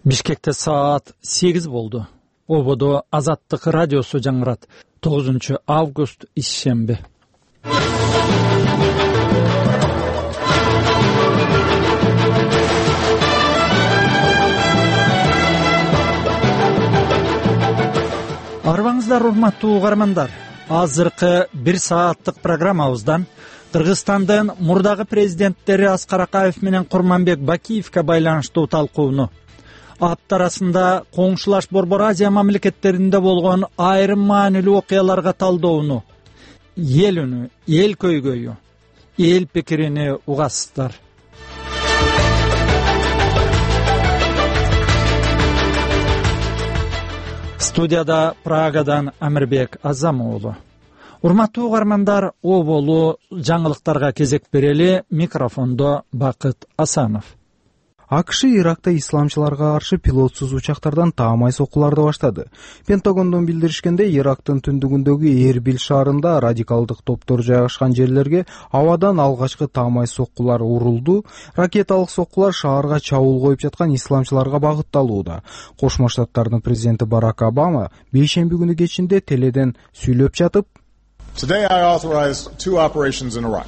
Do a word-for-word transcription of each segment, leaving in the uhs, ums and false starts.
Бишкекте саат сегиз болду. Ободо Азаттык радиосу жаңырат. тогузунчу август ишемби. Арбаңыздар, урматтуу угармандар. Азыркы бир сааттык программабыздан Кыргызстандын мурдагы президенттери Аскар Акаев менен Курманбек Бакиевке байланыштуу талкууну, апта арасында коңшулаш Борбор Азия мамлекеттеринде болгон айрым маанилүү окуяларга талдоону, эл үнү, эл көйгөйү, эл пикирини угасыздар. Студияда Прагадан Амирбек Азамуулу. Урматтуу угармандар, оболу жаңылыктарга кезек берели. Микрофондо Бакыт Асанов. АКШ Иракта исламчыларга каршы пилотсуз учактардан таамай соккуларды баштады. Пентагондон билдиришкенде, Ирактын түндүгүндөгү Эрбил шаарында радикалдык топтор жайгашкан жерлерге абадан алгачкы таамай соккулар урулду. Ракеталык соккулар шаарга чабуул коюп жаткан исламчыларга багытталууда. Кошмо Штаттардын президенти Барак Обама бейшемби күнү кечинде теледен сүйлөп жатып, Today I authorized two operations in Iraq.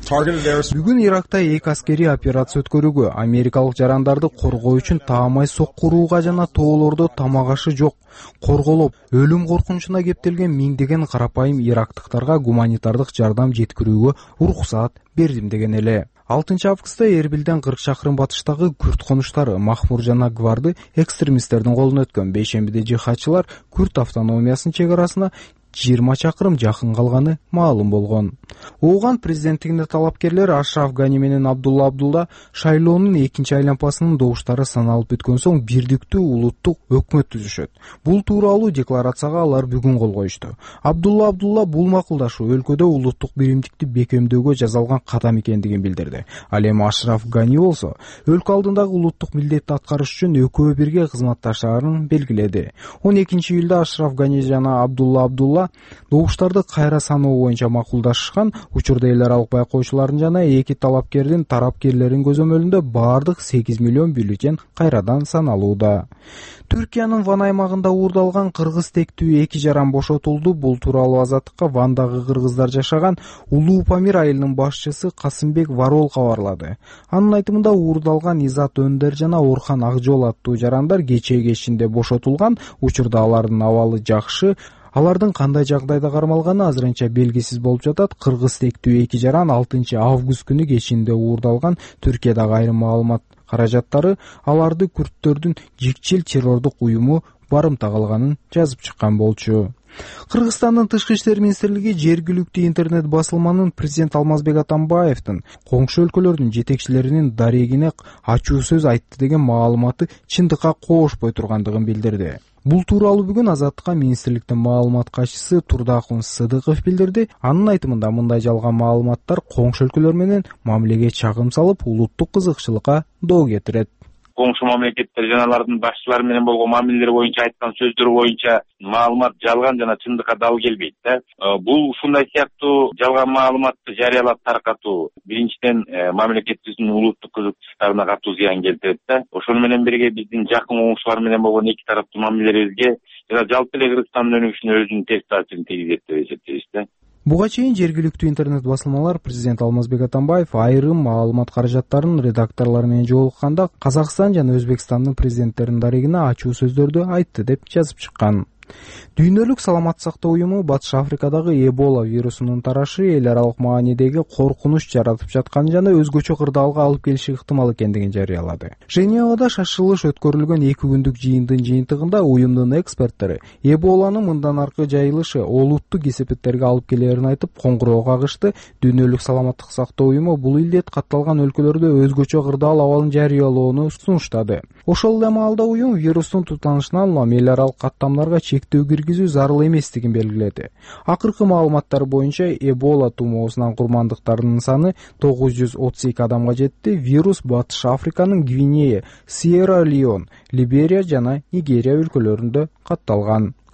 Бүгүн Иракта эки аскери операция өткөрүүгө, америкалык жарандарды коргоо үчүн таамай соккурууга жана тоолордо тамак ашы жок, корголоп, өлүм коркунучуна кептелген миңдеген карапайым ирактыктарга гуманитардык жардам жеткирүүгө уруксаат бердим деген эле. алтынчы августта Эрбилден кырк чакырым батыштагы күрд конуштары Махмур жана Гварды экстремисттердин колуна өткөн. Бейшембиде жихадчылар Күрд автономиясынын чек арасына жыйырма чакырым жакын калганы маалым болгон. Ооган президенттигине талапкерлер Ашраф Гани менен Абдулла Абдулла шайлоонун экинчи айланпасынын добуштары саналып бүткөн соң бирдиктүү улуттук өкмөт түзүшөт. Бул тууралуу декларацияга алар бүгүн кол коюшту. Абдулла Абдулла бул макулдашуу өлкөдө улуттук биримдикти бекемдөөгө жасалган кадам экендигин билдирди. Ал эми Ашраф Гани болсо өлкө алдындагы улуттук милдетти аткарыш үчүн экөө бирге кызматташаарын белгиледи. он экинчи июлда Ашраф Гани жана Абдулла Абдулла добуштарды кайра саноо боюнча макулдашышкан. Учурда эл аралык байкоочулардын жана эки талапкердин тарапкерлерин көзөмөлүндө баардык сегиз миллион бюллетен кайрадан саналууда. Түркиянын Ван аймагында уурдалган кыргыз тектүү эки жаран бошотулду. Бул тууралуу Азаттыкка Вандагы кыргыздар жашаган Улуу Памир айылынын башчысы Касымбек Варол кабарлады. Анын айтымында уурдалган Изат Өндер жана Орхан Акжол аттуу жарандар кечээ кечинде бошотулган. Учурда алардын абалы жакшы. Алардын кандай жагдайда кармалганы азырынча белгисиз болуп жатат. Кыргыз тектүү эки жаран алтынчы август күнү кечинде уурдалган. Түркиядагы айрым маалымат каражаттары аларды күрттөрдүн жикчил террордук уюму барымта кылганын жазып чыккан болчу. Кыргызстандын тышкы иштер министрлиги жергиликтүү интернет басылманын президент Алмазбек Атамбаевдин коңшу өлкөлөрдүн жетекчилеринин дарегине ачуу сөз айтты деген маалыматы чындыкка коошпой тургандыгын билдирди. Бул тууралуу бүгүн Азаттыкка министрликтин маалымат катчысы Турдакун Сыдыков билдирди. Анын айтымында мындай жалган маалыматтар коңшу өлкөлөр менен мамилеге чагым салып, улуттук кызыкчылыкка доо кетирет. Коңшу мамлекеттер жана алардын башчылары менен болгон мамилелер боюнча айткан сөздөр боюнча маалымат жалган жана чындыкка дал келбейт да. Бул ушундай сыяктуу жалган маалыматты жарыялап таркатуу биринчиден мамлекетибиздин улуттук кызыкчылыктарына катуу зыян келтирет да. Ошону менен бирге биздин жакын коңшулар менен болгон эки тараптуу мамилелерибизге жана жалпы эле Кыргызстандын өнүгүшүнө өзүнүн терс таасирин тийгизет деп эсептейбиз да. Буга чейин жергиликтүү интернет басылмалар президент Алмазбек Атамбаев айрым маалымат каражаттарынын редакторлору менен жолукканда Казакстан жана Өзбекстандын президенттеринин дарегине ачуу сөздөрдү айтты деп жазып чыккан. Дүйнөлүк саламаттык сактоо уюму Батыш Африкадагы Эбола вирусунун тарашы эл аралык маанидеги коркунуч жаратып жатканын жана өзгөчө кырдаалга алып келиши ыктымал экендигин жарыялады. Женевада шашылыш өткөрүлгөн эки күндүк жыйындын жыйынтыгында уюмдун эксперттери Эболанын мындан аркы жайылышы олуттук кесепеттерге алып келерин айтып коңгуроо кагышты. Дүйнөлүк саламаттык сактоо уюму бул илдет катталган өлкөлөрдө өзгөчө кырдаал абалын жарыялоону сунуштады. Ошол эле маалда уюм вирустун тутанышынан улам эл аралык каттамдарга чектөө киргизүү зарыл эместигин белгиледи. Акыркы маалыматтар боюнча Эбола тумоосунан курмандыктардын саны тогуз жүз отуз эки адамга жетти. Вирус Батыш Африканын Гвинея, Сьерра-Леон, Либерия жана Нигерия өлкөлөрүндө катталган.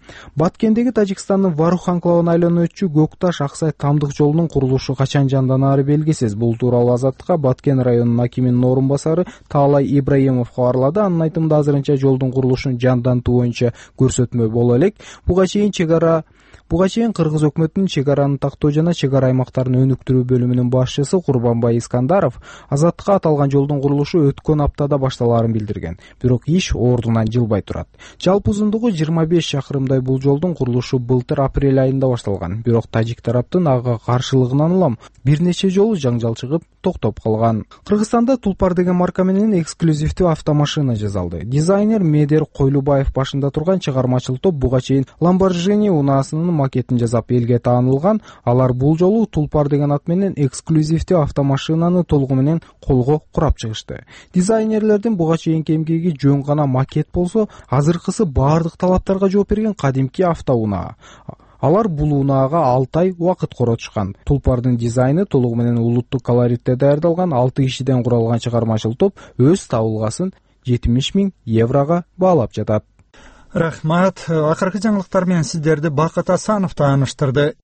Баткендеги Тажикстандын Варух анклавына айлануучу Көк Таш Аксай Тамдык жолунун курулушу качан жанданары белгисиз. Бул тууралуу Азаттыкка Баткен районунун акиминин орун басары Таалай Ибраимов кабарлады. Анын айтымында азырынча жолдун курулушун жандантуу боюнча көрсөтмө боло элек. Буга чейин чек ара Буга чейин Кыргыз өкмөтүнүн чек араны тактоо жана чек ара аймактарын өнүктүрүү бөлүмүнүн башчысы Курбанбай Искандаров Азаттыкка аталган жолдун курулушу өткөн аптада башталаарын билдирген. Бирок иш ордунан жылбай турат. Жалпы узундугу жыйырма беш чакырымдай бул жолдун курулушу былтыр апрель айында башталган. Бирок тажик тараптын ага каршылыгынан улам бир нече жолу жаңжал чыгып токтоп калган. Кыргызстанда Тулпар деген марка менен эксклюзивдүү автомашина жасалды. Дизайнер Медер Койлубаев башында турган чыгармачыл топ буга чейин Lamborghini унаасынын макетин жасап элге таанылган. Алар бул жолу Тулпар деген ат менен эксклюзивдүү автомашинаны толугу менен колго курап чыгышты. Дизайнерлердин буга чейинки эмгеги жөн гана макет болсо, азыркысы баардык талаптарга жооп берген кадимки автоунаа. Алар бул унаага алты ай убакыт коротушкан. Тулпардын дизайны толугу менен улуттук колоритте даярдалган алты кишиден куралган чыгармачыл топ өз табылгасын жетимиш миң еврого баалап жатат. Рахмат. Акыркы жаңылыктар менен сиздерди Бакыт Асанов тааныштырды.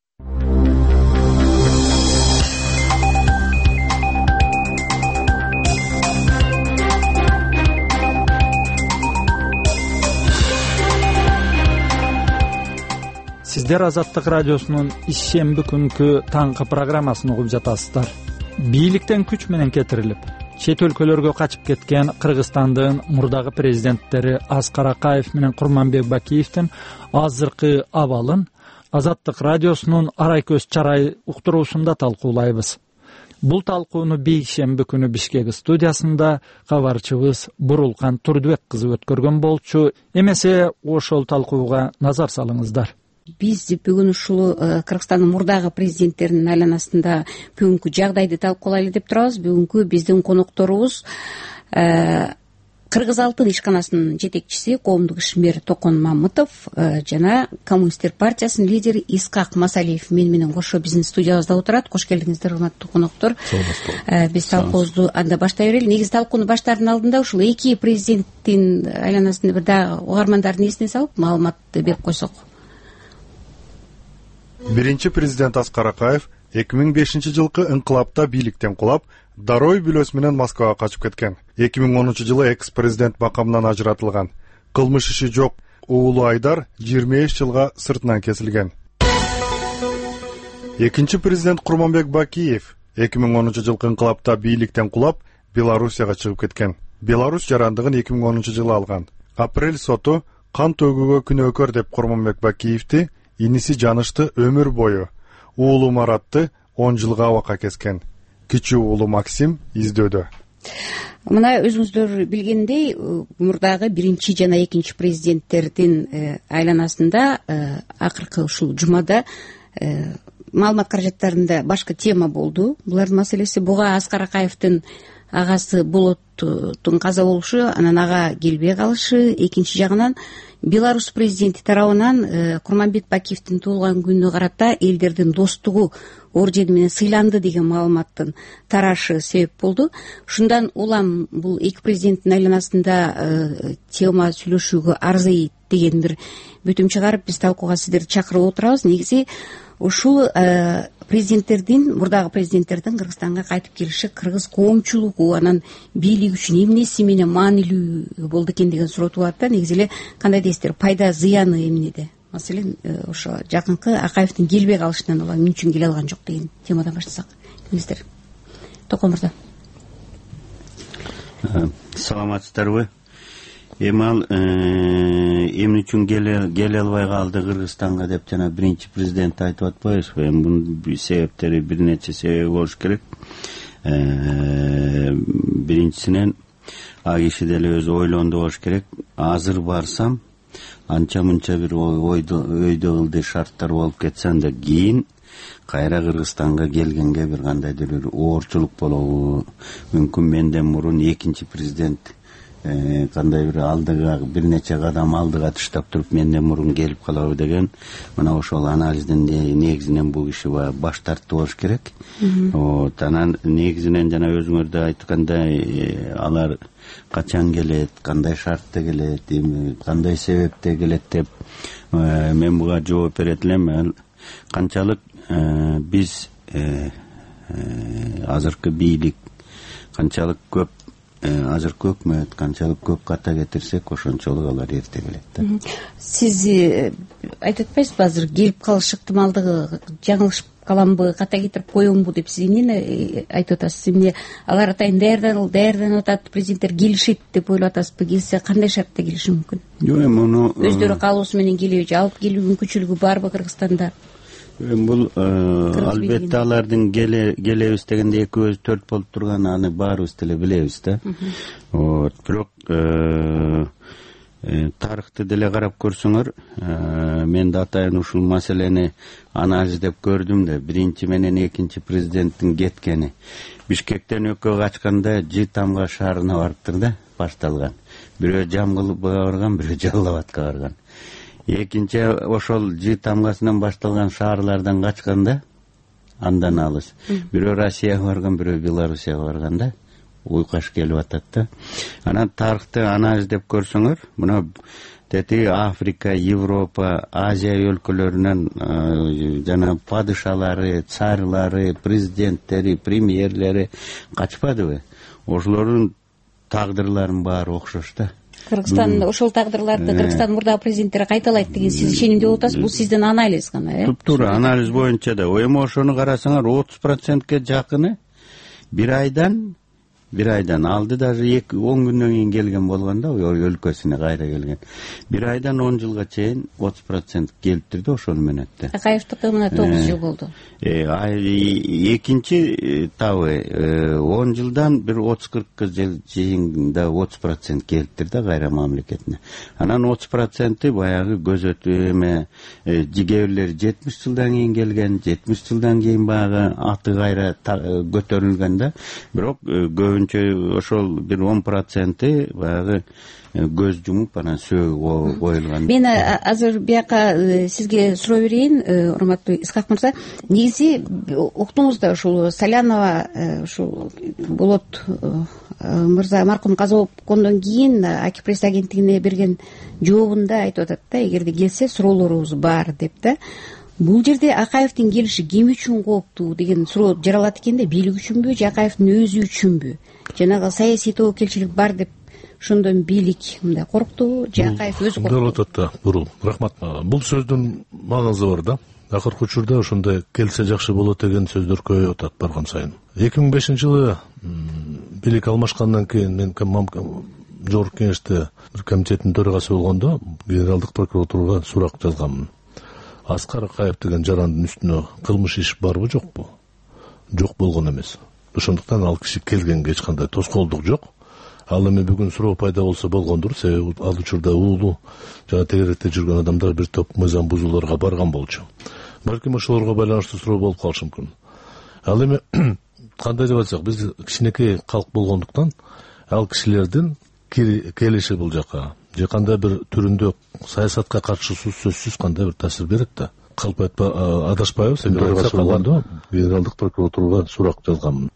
Сиздер Азаттык радиосунун ишемби күнкү таңкы программасын угуп жатасыздар. Бийликтен күч менен кетирилип, чет өлкөлөргө качып кеткен Кыргызстандын мурдагы президенттери Аскар Акаев менен Курманбек Бакиевдин азыркы абалын Азаттык радиосунун арай көз чарай уктуруусунда талкуулайбыз. Бул талкууну бейшемби күнү Бишкек студиясында кабарчыбыз Бурулкан Турдубек кызы өткөргөн болчу. Эмесе ошол талкууга назар салыңыздар. Биз бүгүн ушул Кыргызстандын мурдагы президенттеринин айланасында бүгүнкү жагдайды талкуулайлы деп турабыз. Бүгүнкү биздин конокторубуз Кыргыз Алтын ишканасынын жетекчиси коомдук ишмер Токон Мамытов жана Коммунисттер партиясынын лидери Искак Масалиев мен менен кошо биздин студиябызда отурат. Кош келдиңиздер, урматтуу коноктор. Биз талкуубузду анда баштай берели. Негизи талкууну баштаардын алдында ушул эки президенттин айланасында бир дагы угармандардын эсине салып маалыматты берип койсок. Биринчи президент Аскар Акаев эки миң бешинчи жылкы инкылапта бийликтен кулап, дарой бүлөсү менен Москвага качып кеткен. эки миң онунчу жылы экс-президент макамынан ажыратылган. Кылмыш иши жок уулу Айдар жыйырма беш жылга сыртынан кесилген. Экинчи президент Курманбек Бакиев эки миң онунчу жылкы инкылапта бийликтен кулап, Белоруссияга чыгып кеткен. Беларусь жарандыгын эки миң онунчу жылы алган. Апрель соту кан төгүүгө күнөөкөр деп Курманбек Бакиевди иниси Жанышты өмүр бою, уулу Маратты он жылга абакка kesкен. Кичүү уулу Максим издөөдө. Мына өзүңүздөр билгендей, мурдагы биринчи жана экинчи президенттердин айланасында акыркы ушул жумада маалымат каражаттарында башка тема болду. Булардын маселеси буга Аскар Акаевдин агасы Болоттун каза болушу, анан ага келбей калышы, экинчи жагынан Беларусь президенти тарабынан Курманбек Бакиевдин туулган күнүнө карата элдердин достугу ордени менен сыйланды деген маалыматтын тарашы себеп болду. Ушундан улам бул эки президенттин айланасында тема сүйлөшүүгө арзыйт деген бир бүтүм чыгарып биз талкууга сиздерди чакырып отурабыз. Негизи ушул президенттердин, мурдагы президенттердин Кыргызстанга кайтып келиши кыргыз коомчулугу, анан бийлик үчүн эмнеси менен маанилүү болду экен деген суроо туулат да. Негизи эле кандай дейсиздер, пайда зыяны эмнеде? Маселен, ошо жакынкы Акаевдин келбей калышынан улам эмне үчүн келе алган жок деген темадан баштасак. Эмнесиздер? Токон мырза. Саламатсыздарбы? Эми ал эмне үчүн келе албай калды Кыргызстанга деп жана биринчи президент айтып атпайбызбы? Эми бунун себептери бир нече себеби болуш керек. Биринчисинен а киши деле өзү ойлонду болуш керек. Азыр барсам анча мынча бир өйдө ылдый шарттар болуп кетсе, анда кийин кайра Кыргызстанга келгенге бир кандайдыр бир оорчулук болобу мүмкүн. Менден мурун экинчи президент кандай бир алдыга бир нече кадам алдыга таштап туруп менден мурун келип калабы деген мына ошол анализдин негизинен бул киши баш тартты болуш керек. Вот анан негизинен жана өзүңөр да айткандай алар качан келет, кандай шартта келет, кандай себепте келет деп мен буга жооп берет элем. Канчалык биз азыркы бийлик канчалык көп азыркы өкмөт канчалык көп ката кетирсек ошончолук алар эрте келет. Сиз айтып атпайсызбы азыр келип калыш ыктымалдыгы жаңылышып каламбы, ката кетирип коембу деп сиз эмнени айтып атасыз? Эмне алар атайын даярданып даярданып атат, президенттер келишет деп ойлоп атасызбы? Келсе кандай шартта келиши мүмкүн? Жок, эми муну өздөрү каалоосу менен келеби же алып келүү мүмкүнчүлүгү барбы Кыргызстанда? Бул албетте алардын келебиз дегенде экөөбүз төрт болуп турган аны баарыбыз деле билебиз да. Вот бирок тарыхты деле карап көрсөңөр, мен да атайын ушул маселени анализдеп көрдүм да. Биринчи менен экинчи президенттин кеткени Бишкектен өккө качканда Житамга шаарына барыптыр да, башталган. Бирөө Жамбылга барган, бирөө Жалал Абадка барган. Экинчи ошол Житамгасынан башталган шаарлардан качканда андан алыс. Бирөө Россияга барган, бирөө Белоруссияга барган да. Уйкаш келип атат да. Анан тарыхты анализдеп көрсөңөр, мына тети Африка, Европа, Азия өлкөлөрүнөн жана падышалары, царьлары, президенттери, премьерлери качпадыбы? Ошолордун тагдырларынын баары окшош да. Кыргызстан ошол тагдырларды Кыргызстан мурдагы президенттери кайталайт деген сиз ишенимде болуп атасыз? Бул сиздин анализ гана, э? Туптуура анализ боюнча да. Эми ошону карасаңар отуз процентке жакыны бир айдан бир айдан алды, даже эки он күндөн кийин келген болгон да, өлкөсүнө кайра келген. Бир айдан он жылга чейин отуз процент келиптир да ошону менен да. Акаевдики мына тогуз жыл болду. Экинчи табы он жылдан бир отуз кыркка чейин да отуз процент келиптир да кайра мамлекетине. Анан отуз проценти баягы көзөтүү эме кээ жетимиш жылдан кийин келген, жетимиш жылдан кийин баягы аты кайра көтөрүлгөн да. Бирок ошол бир он проценти баягы көз жумуп анан сөөгү коюлган. Мен азыр бияка сизге суроо берейин, урматтуу Исхак мырза. Негизи уктуңуз да ушул Салянова ушул Болот мырза маркум каза болгондон кийин Аки пресс агенттигине берген жообунда айтып атат да, эгерде келсе суроолорубуз бар деп да. Бул жерде Акаевдин келиши ким үчүн кооптуу деген суроо жаралат экен да, бийлик үчүнбү же Акаевдин өзү үчүнбү? Жанагы саясий тобокелчилик бар деп ошондон бийлик мындай корктубу же Акаев өзү корктубу? Болот атта, бурул. Рахмат. Бул сөздүн маанызы бар да. Акыркы учурда ошондой келсе жакшы болот деген сөздөр көбөйүп атат барган сайын. эки миң бешинчи жылы бийлик алмашкандан кийин мен жогорку кеңеште бир комитеттин төрагасы болгондо генералдык прокуратурага сурак жазганмын. Аскар Акаев деген жарандын үстүнө кылмыш иш барбы жокпу? Жок болгон эмес. Ошондуктан ал киши келгенге эч кандай тоскоолдук жок. Ал эми бүгүн суроо пайда болсо болгондур, себеби ал учурда уулу жана тегеректе жүргөн адамдар бир топ мыйзам бузууларга барган болчу. Балким ошолорго байланыштуу суроо болуп калышы мүмкүн. Ал эми кандай деп айтсак, биз кичинекей калк болгондуктан ал кишилердин келиши бул жака же кандай бир түрүндө саясатка каршысыз сөзсүз кандай бир таасир берет да. Калп айтпа адашпайбыз, генералдык прокуратурага сурак жазганмын.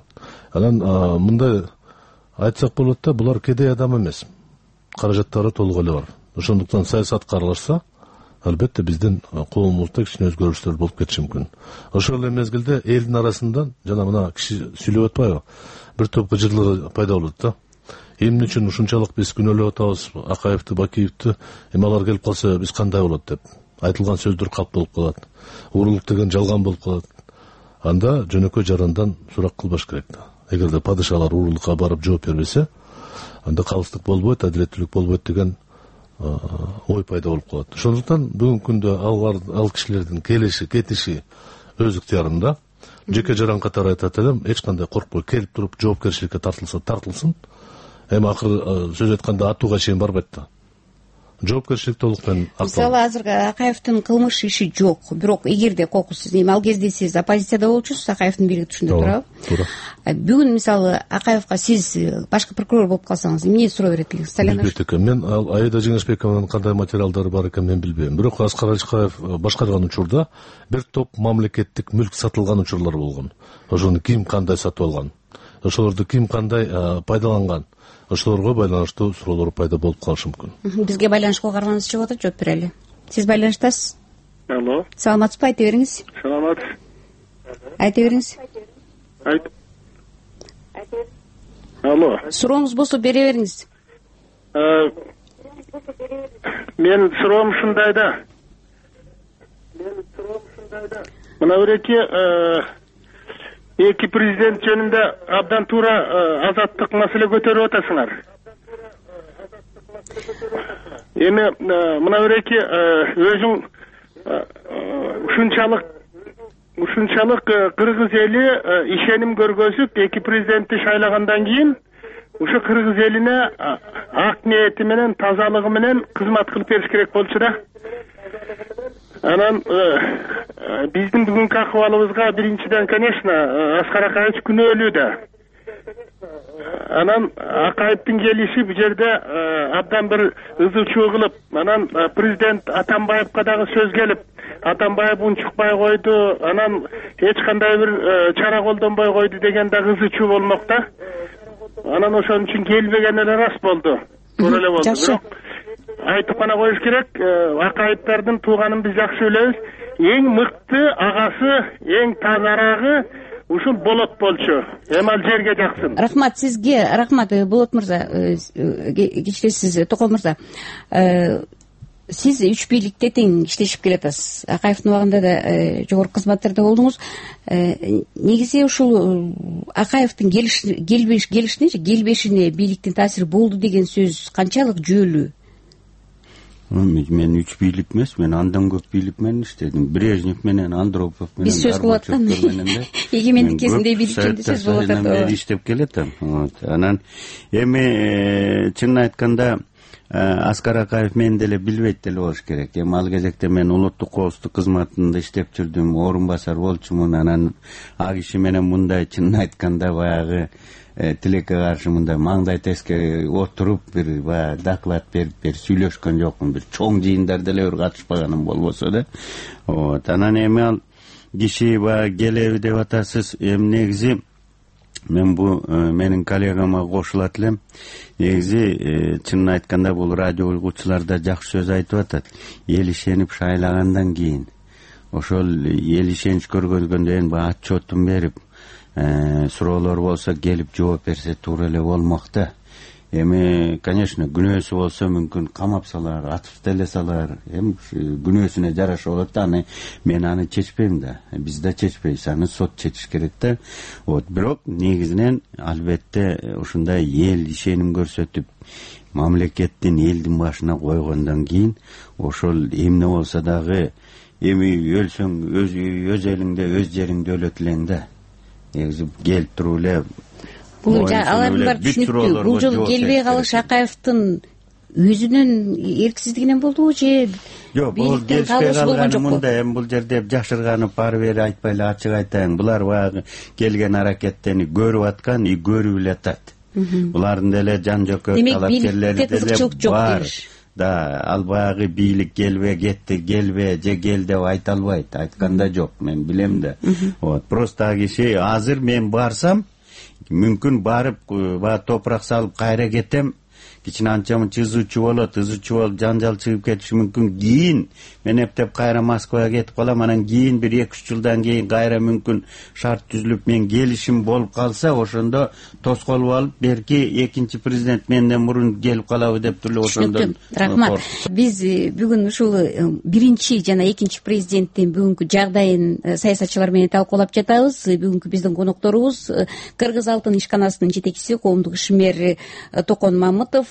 Анан мындай айтсак болот да, булар кедей адам эмес. Каражаттары толук эле бар. Ошондуктан саясатка аралашса, албетте биздин коомубузда кичине өзгөрүштөр болуп кетиши мүмкүн. Ошол эле мезгилде элдин арасында жана мына киши сүйлөп атпайбы? Бир топ кыжырлык пайда болот да. Эмне үчүн ушунчалык биз күнөөлөп атабыз Акаевди, Бакиевди, эми алар келип калса биз кандай болот деп. Айтылган сөздөр калп болуп калат. Уурулук деген жалган болуп калат. Анда жөнөкөй жарандан сурак кылбаш керек да. Эгерде падышалар уурулукка барып жооп бербесе, анда калыстык болбойт, адилеттүүлүк болбойт деген ой пайда болуп калат. Ошондуктан бүгүнкү күндө алар ал кишилердин келиши, кетиши өз ыктыярында. Жеке жаран катары айтат элем, эч кандай коркпой келип туруп жоопкерчиликке тартылса тартылсын. Эми акыры сөз айтканда атууга чейин барбайт да. жоопкерчилик толук менен мисалы актуалдуу. азыр Акаевдин кылмыш иши жок, бирок эгерде кокус сиз эми ал кезде сиз оппозицияда болчусуз, Акаевдин бийлиги түшүндө, туурабы? Туура. Бүгүн мисалы Акаевга сиз башкы прокурор болуп калсаңыз эмне суроо берет элеңиз? Билбейт экенмин. Мен ал Аида Жеңишбекованын кандай материалдары бар экенин мен билбейм. Бирок Аскар Алишкаев башкарган учурда бир топ мамлекеттик мүлк сатылган учурлар болгон. Ошону ким кандай сатып алган, ошолорду ким кандай пайдаланган, ошолорго байланыштуу суроолор пайда болуп калышы мүмкүн. Бизге байланышка карманыңыз чыгып атат, жооп берели. Сиз байланыштасыз. Алло. Саламатсызбы, айта бериңиз. Саламат. Айта бериңиз. Айт. Алло. Сурооңуз болсо бере бериңиз. Мен суроом ушундай да. Мына биреки эки президент жөнүндө абдан туура азаттык маселе көтөрүп атасыңар. Эми мына биреки өзүң ушунчалык ушунчалык кыргыз эли ишеним көргөзүп эки президентти шайлагандан кийин ушу кыргыз элине ак ниети менен, тазалыгы менен кызмат кылып бериш керек болчу да. Анан биздин бүгүнкү акыбалыбызга биринчиден, конечно, Аскар Акаевич күнөөлүү да. Анан Акаевдин келиши бул жерде абдан бир ызы чуу кылып, анан президент Атамбаевга дагы сөз келип, Атамбаев унчукпай койду, анан эч кандай бир чара колдонбой койду деген дагы ызы чуу болмок да. Анан ошон үчүн келбеген эле рас болду. Туура эле болду. Бирок айтып гана коюш керек, Акаевдардын тууганын биз жакшы билебиз. Эң мыкты агасы, эң тазарагы ушул Болот болчу. Эми ал жерге жаксын. Рахмат сизге, рахмат Болот мырза, кечиресиз Токол мырза. Сиз үч бийликте тең иштешип келатасыз. Акаевдин убагында да жогорку кызматтарда болдуңуз. Негизи ушул Акаевдин келбеш келишине же келбешине бийликтин таасири болду деген сөз канчалык жүйөлүү? Мен үч бийлик эмес, мен андан көп бийлик менен иштедим. Брежнев менен, Андропов менен, биз сөз кылып аткан эгемендик кезинде бийликченде сөз болуп атат. Мен иштеп келатам. Анан эми чынын айтканда Аскар Акаев мен деле билбейт деле болуш керек. Эми ал кезекте мен улуттук коопсуздук кызматында иштеп жүрдүм, орун басар болчумун. Анан а киши менен мындай чынын айтканда баягы тилекке каршы мындай маңдай теске отуруп бир баягы доклад берип бир сүйлөшкөн жокмун. Бир чоң жыйындар деле бир катышпаганым болбосо да. Вот. Анан эми ал киши баягы келеби деп атасыз. Эми негизи мен бу менин коллегама кошулат элем. Негизи чынын айтканда бул радио уйгуучулар да жакшы сөз айтып атат. Эл ишенип шайлагандан кийин ошол эл ишенич көргөндөн кийин баягы отчетун берип суроолор болсо келип жооп берсе туура эле болмок да. Эми, конечно, күнөөсү болсо мүмкүн камап салар, атып деле салар. Эми күнөөсүнө жараша болот да, аны мен аны чечпейм да. Биз да чечпейбиз, аны сот чечиш керек да. Вот, бирок негизинен албетте ушундай эл ишеним көрсөтүп, мамлекеттин элдин башына койгондон кийин ошол эмне болсо дагы эми өлсөң өз өз элиңде, өз жериңде өлөт элең да. Негизи келип туруп эле бул алардын баары түшүнүктүү. Бул жолу келбей калыш Акаевдин өзүнүн эрксиздигинен болдубу же бийликтин каалоосу болгон жокпу? Мындай эми бул жерде жашырганып бары бери айтпай эле ачык айтайын. Булар баягы келген аракеттени көрүп аткан и көрүп эле атат. Булардын деле жан жокой талапкерлери деле бар. Да, ал баягы бийлик келбе, кетти, келбе, же кел деп айта албайт. Айтканда жок, мен билем да. Вот, просто киши азыр мен барсам мүмкүн барып баягы топурак салып кайра кетем. Кичине анча мынча ызычуу болот, ызычуу болуп жанжал чыгып кетиши мүмкүн. Кийин мен эптеп кайра Москвага кетип калам, анан кийин бир эки үч жылдан кийин кайра мүмкүн шарт түзүлүп мен келишим болуп калса, ошондо тоскоолуп алып, берки экинчи президент менден мурун келип калабы деп туруп ошондон. Рахмат. Биз бүгүн ушул биринчи жана экинчи президенттин бүгүнкү жагдайын саясатчылар менен талкуулап жатабыз. Бүгүнкү биздин конокторубуз Кыргыз алтын ишканасынын жетекчиси, коомдук ишмер Токон Мамытов,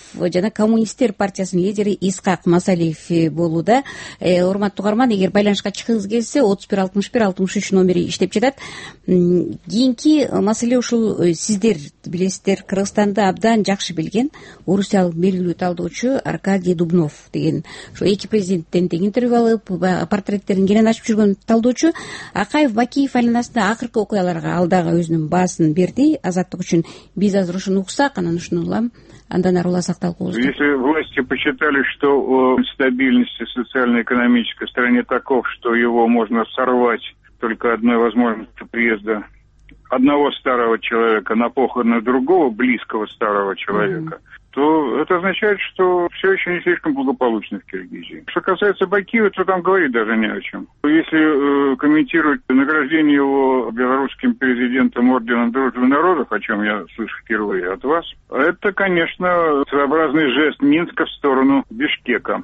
жана коммунисттер партиясынын лидери Исхак Масалиев болууда. Урматтуу угарман, эгер байланышка чыккыңыз келсе отуз бир алтымыш бир алтымыш үч номери иштеп жатат. Кийинки маселе ушул, сиздер билесиздер, Кыргызстанды абдан жакшы билген орусиялык белгилүү талдоочу Аркадий Дубнов деген ошо эки президенттен тең интервью алып, портреттерин кенен ачып жүргөн талдоочу Акаев Бакиев айланасында акыркы окуяларга ал дагы өзүнүн баасын берди. Азаттык үчүн биз азыр ушуну уксак, анан ушуну улам, андан ары уласак талкуубузду. Если власти посчитали, что стабильности социально-экономической в стране таков, что его можно сорвать только одной возможностью приезда одного старого человека на похороны другого близкого старого человека, mm-hmm. то это означает, что все еще не слишком благополучно в Киргизии. Что касается Бакиева, то там говорить даже не о чем. Если э, комментировать награждение его белорусским президентом орденом Дружбы народов, о чем я слышу впервые от вас, это, конечно, своеобразный жест Минска в сторону Бишкека.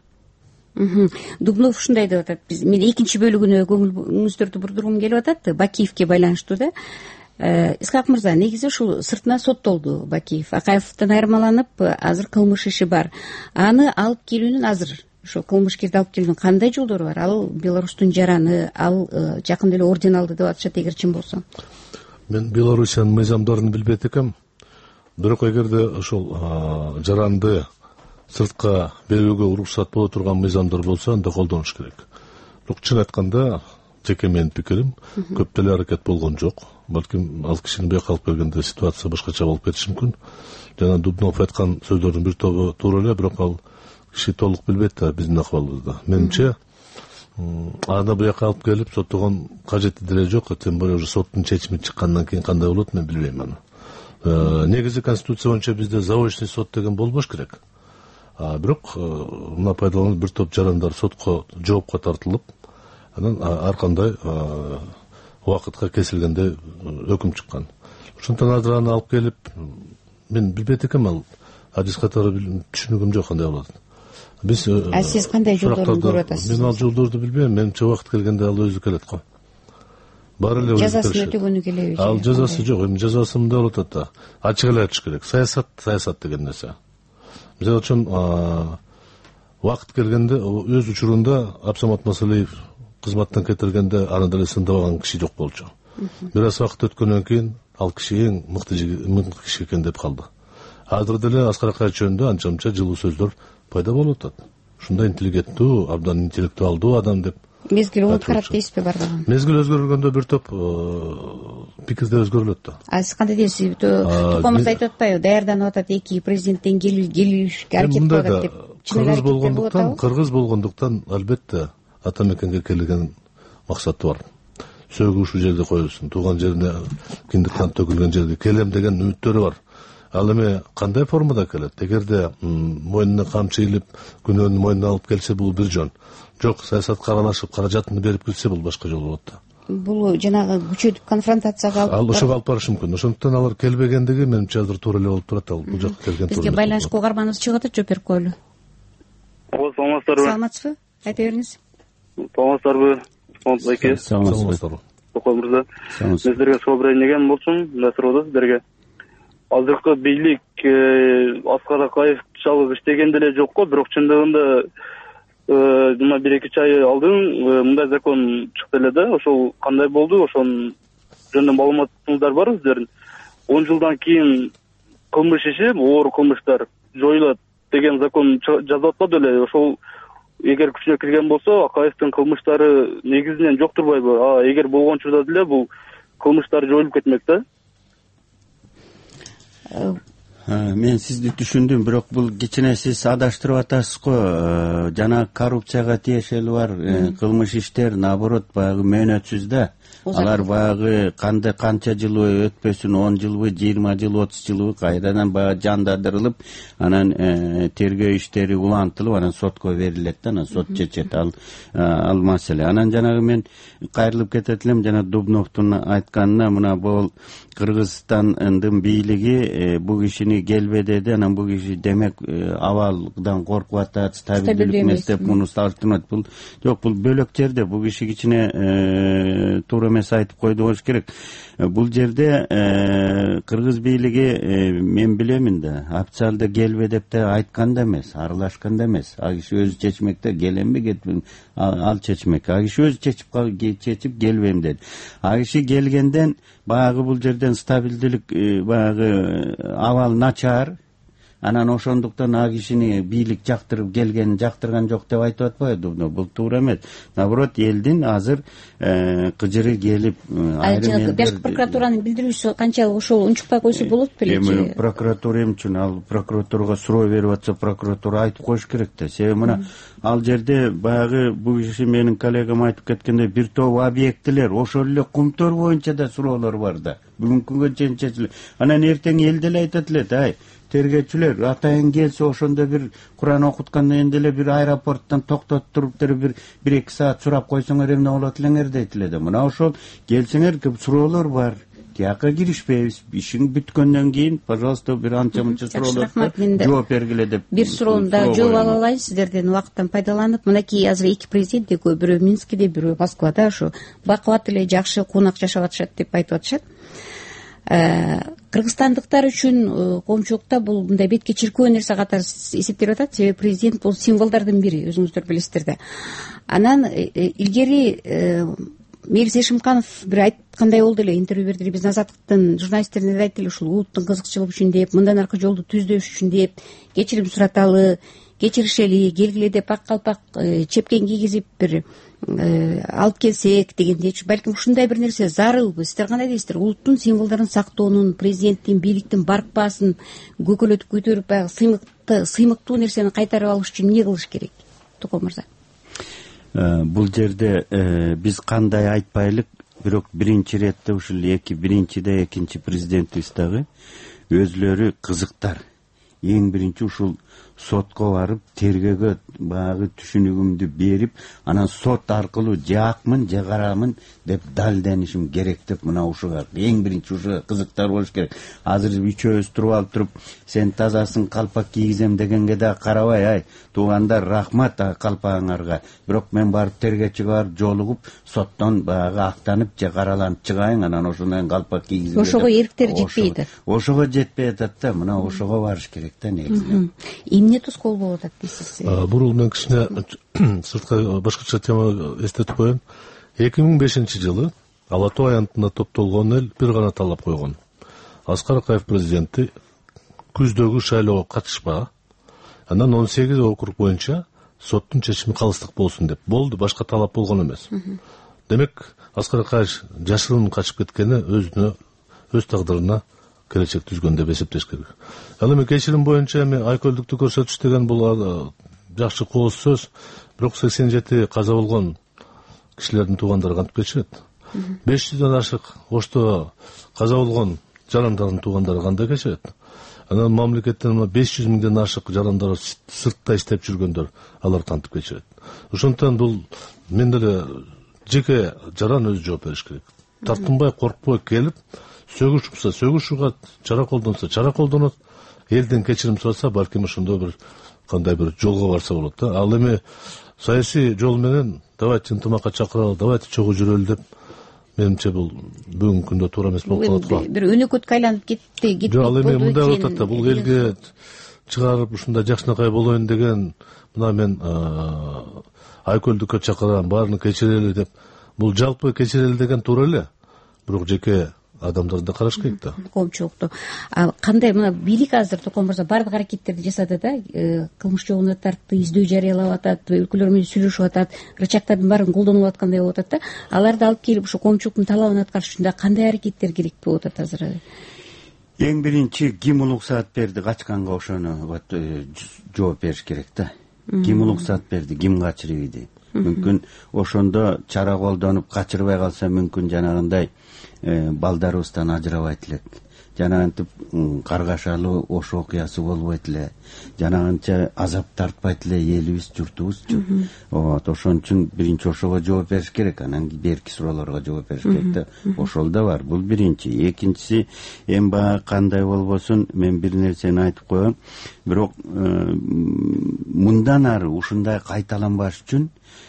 Дубнов ушундай деп атат. Биз мен экинчи бөлүгүнө көңүлүңүздөрдү бурдургум келип атат. Бакиевке байланыштуу да. Исхак мырза, негизи ушул сыртына соттолду Бакиев. Акаевден айырмаланып, азыр кылмыш иши бар. Аны алып келүүнүн азыр ошо кылмышкерди алып келүүнүн кандай жолдору бар? Ал Беларустун жараны, ал жакында эле орден алды деп атышат, эгер чын болсо. Мен Белоруссиянын мыйзамдарын билбейт экем. Бирок эгерде ошол жаранды сыртка берүүгө уруксат боло турган мыйзамдар болсо, анда колдонуш керек. Бирок чын айтканда, жеке менин пикирим, көп деле аракет болгон жок. Балким ал кишини бияка алып келгенде ситуация башкача болуп кетиши мүмкүн. Жана Дубнов айткан сөздөрдүн бир тобу туура эле, бирок ал киши толук билбейт да биздин акыбалыбызды. Менимче, аны бияка алып келип соттогон кажети деле жок. Тем более уже соттун чечими чыккандан кийин кандай болот, мен билбейм аны. Негизи конституция боюнча бизде заочный сот деген болбош керек. Бирок мына пайдаланып бир топ жарандар сотко жоопко тартылып, анан ар кандай убакытка кесилгенде өкүм чыккан. Ошондон азыр аны алып келип, мен билбейт экем, ал адис катары түшүнүгүм жок кандай болот. Биз А сиз кандай жолдорун көрүп атасыз? Мен ал жолдорду билбейм, менимче убакыт келгенде ал өзү келет го. Баары эле жазасын өтөгөнү келеби? Ал жазасы жок, эми жазасы мындай болот ата. Ачык эле айтыш керек. Саясат, саясат деген нерсе. Мисалы үчүн убакыт келгенде өз учурунда Абсамат Масалиев кызматтан кетиргенде аны деле сындабаган киши жок болчу. Бир аз убакыт өткөндөн кийин ал киши эң мыкты мыкты киши экен деп калды. Азыр деле Аскар Акаев жөнүндө анча-мынча жылуу сөздөр пайда болуп атат. Ушундай интеллигенттүү, абдан интеллектуалдуу адам деп. Мезгил болуп карат дейсизби бардыгы? Мезгил өзгөргөндө бир топ пикирде өзгөрүлөт да. А сиз кандай дейсиз? Тукумуз айтып атпайбы? Даярданып атат, эки президенттен келишке аракет кылып атат деп. Кыргыз болгондуктан, кыргыз болгондуктан албетте ата мекенге келген максаты бар. Сөөгү ушул жерде коюлсун, тууган жерине киндик кан төгүлгөн жерге келем деген үмүттөрү бар. Ал эми кандай формада келет? Эгерде мойнуна камчы илип, күнөөнү мойнуна алып келсе, бул бир жөн. Жок, саясатка аралашып, каражатын берип келсе, бул башка жол болот да. Бул жанагы күчөтүп конфронтацияга алып ал ошого алып барышы мүмкүн. Ошондуктан алар келбегендиги менимче азыр туура эле болуп турат. Ал бул жакка келген туура. Бизге байланышка угарманыбыз чыгып атат, жооп берип коелу. Ооба, саламатсыздарбы? Саламатсызбы? Айта бериңиз. Саламатсыздарбы? Байке. Саламатсыздарбы. Токой мырза. Мен сиздерге сообщение деген болчумун, мына суроодо сиздерге. Азыркы бийлик Аскар Акаев жалгыз иштеген деле жок го, бирок чындыгында мына бир эки ай алдын мындай закон чыкты эле да. Ошол кандай болду? Ошонун жөнүндө маалыматыңыздар барбы сиздердин? он жылдан кийин кылмыш иши, оор кылмыштар жоюлат деген закон жазып атпады эле. Ошол эгер күчүнө кирген болсо, Акаевдин кылмыштары негизинен жок турбайбы? А эгер болгон учурда деле бул кылмыштар жоюлуп кетмек да. Мен сизди түшүндүм, бирок бул кичине сиз адаштырып атасыз го. Жана коррупцияга тиешелүү бар кылмыш иштер наоборот баягы мөөнөтсүз да. Алар баягы кандай канча жыл өтпөсүн, он жылбы, жыйырма жыл, отуз жылбы кайрадан баягы жандандырылып, анан тергөө иштери улантылып, анан сотко берилет да, анан сот чечет ал ал маселе. Анан жанагы мен кайрылып кетет элем, жана Дубновдун айтканына, мына бул Кыргызстандын бийлиги бул кишини келбе деди, анан бул киши демек абалдан коркуп атат, стабилдүүлүк эмес деп муну салыштырмат. Бул жок, бул бөлөк жерде, бул киши кичине туура эмес айтып койду болуш керек. Бул жерде кыргыз бийлиги мен билемин да, официалда келбе деп да айткан да эмес, аралашкан да эмес. А киши өзү чечмекте, келемби кетпейм, ал чечмек. А киши өзү чечип чечип келбейм деди. А киши келгенден баягы бул жерден стабилдүүлүк, баягы абал начар. Анан ошондуктан а кишини бийлик жактырып келгенин жактырган жок деп айтып атпайбы? Бул туура эмес. Наоборот, элдин азыр кыжыры келип, айрым элдер башкы прокуратуранын билдирүүсү канчалык ошол унчукпай койсо болот беле? Эми прокуратура эмне үчүн? Ал прокуратурага суроо берип атса, прокуратура айтып коюш керек да. Себеби мына ал жерде баягы бул киши менин коллегам айтып кеткендей бир топ объектилер, ошол эле кумтөр боюнча да суроолор бар да. Бүгүнкү күнгө чейин чечилет. Анан эртең эл деле айтат эле, ай тергөөчүлөр атайын келсе ошондо бир Куран окуткандан кийин деле бир аэропорттон токтотуп туруп деле бир бир эки саат сурап койсоңор эмне болот элеңер дейт эле да. Мына ошол келсеңер көп суроолор бар. Тияка киришпейбиз. Ишиң бүткөндөн кийин, пожалуйста, бир анча мынча суроолорго жооп бергиле деп. Бир суроону да жооп ала алайын сиздерден убакыттан пайдаланып. Мынакей азыр эки президент, экөө бирөө Минскиде, бирөө Москвада ошо бакубат эле жакшы кунак жашап атышат деп айтып атышат. Кыргызстандыктар үчүн коомчулукта бул мындай бетке чиркөө нерсе катары эсептелип атат. Себеби президент бул символдордун бири, өзүңүздөр билесиздер да. Анан илгери Мээрис Эшимканов бир айткандай болду эле, интервью берди эле, биздин Азаттыктын журналисттерине айтты эле, ушул улуттун кызыкчылыгы үчүн деп, мындан аркы жолду түздөш үчүн деп, кечирим сураталы, кечиришели, келгиле деп ак калпак чепкен кийгизип бир алып келсек дегендей, балким ушундай бир нерсе зарылбы? Сиздер кандай дейсиздер? Улуттун символдорун сактоонун, президенттин, бийликтин барк баасын көкөлөтүп көтөрүп, баягы сыймыкты, сыймыктуу нерсени кайтарып алыш үчүн эмне кылыш керек? Токон мырза. Бул жерде биз кандай айтпайлык, бирок биринчи иретте ушул эки биринчиде экинчи президентибиз дагы өзүлөрү кызыктар. Эң биринчи ушул сотко барып, тергөөгө баягы түшүнүгүмдү берип, анан сот аркылуу же акмын, же карамын деп далилденишим керек деп мына ушуга эң биринчи ушуга кызыктар болуш керек. Азыр үчөөбүз туруп алып туруп, сен тазасын, калпак кийгизем дегенге да карабай, ай, туугандар, рахмат калпагыңарга. Бирок мен барып тергөөчүгө барып жолугуп, соттон баягы актанып же караланып чыгайын, анан ошондон калпак кийгизем. Ошого эриктер жетпей атат. Ошого жетпей атат да, мына ошого барыш керек да негизинен. Эмне тоскоол болуп атат дейсиз? Бурул мен кичине сыртка башкача тема эстетип коеюн. эки миң бешинчи жылы Ала Тоо аянтына топтолгон эл бир гана талап койгон. Аскар Акаев президенти күздөгү шайлоого катышпа, анан он сегиз округ боюнча соттун чечими калыстык болсун деп. Болду, башка талап болгон эмес. Демек, Аскар Акаев жашырын качып кеткени өзүнө, өз тагдырына келечек түзгөн деп эсептеш керек. Ал эми кечирим боюнча эми айкөлдүктү көрсөтүш деген бул жакшы кооз сөз, бирок сексен жети каза болгон кишилердин туугандары кантип кечирет? беш жүздөн ашык Ошто каза болгон жарандардын туугандары кандай кечирет? Анан мамлекеттен беш жүз миңден ашык жарандар сыртта иштеп жүргөндөр, алар кантип кечирет? Ошондуктан бул мен деле жеке жаран өзү жооп бериш керек. Тартынбай, коркпой келип, сөгүш болсо сөгүшүүгө, чара колдонсо чара колдонот, элден кечирим сураса, балким ошондой бир кандай бир жолго барса болот да. Ал эми саясий жол менен давайте ынтымакка чакыралы, давайте чогуу жүрөлү деп, менимче бул бүгүнкү күндө туура эмес болуп калат го. Бир өнөкөткө айланып кетти, кетти. Жок, ал эми мындай болуп атат да, бул элге чыгарып ушундай жакшынакай болоюн деген, мына мен айкөлдүккө чакырам, баарын кечирели деп. Бул жалпы кечирели деген туура эле, бирок жеке адамдарды да караш керек да. Коомчулукту. Кандай мына бийлик азыр Токон мырза бардык аракеттерди жасады да, кылмыш жолуна тартты, издөө жарыялап атат, өлкөлөр менен сүйлөшүп атат, рычагтардын баарын колдонуп аткандай болуп атат да. Аларды алып келип ушу коомчулуктун талабын аткарыш үчүн кандай аракеттер керек болуп атат азыр? Эң биринчи ким уруксаат берди качканга, ошону жооп бериш керек да. Ким уруксаат берди, ким качырып иди? Мүмкүн ошондо чара колдонуп качырбай калса, мүмкүн жанагындай балдарыбыздан ажырабайт элек. Жанагынтип каргашалуу ош окуясы болбойт эле. Жанагынча азап тартпайт эле элибиз, журтубузчу. Вот, ошон үчүн биринчи ошого жооп бериш керек, анан берки суроолорго жооп бериш керек да. Ошол да бар. Бул биринчи. Экинчиси, эми баягы кандай болбосун, мен бир нерсени айтып коем. Бирок мындан ары ушундай кайталанбаш үчүн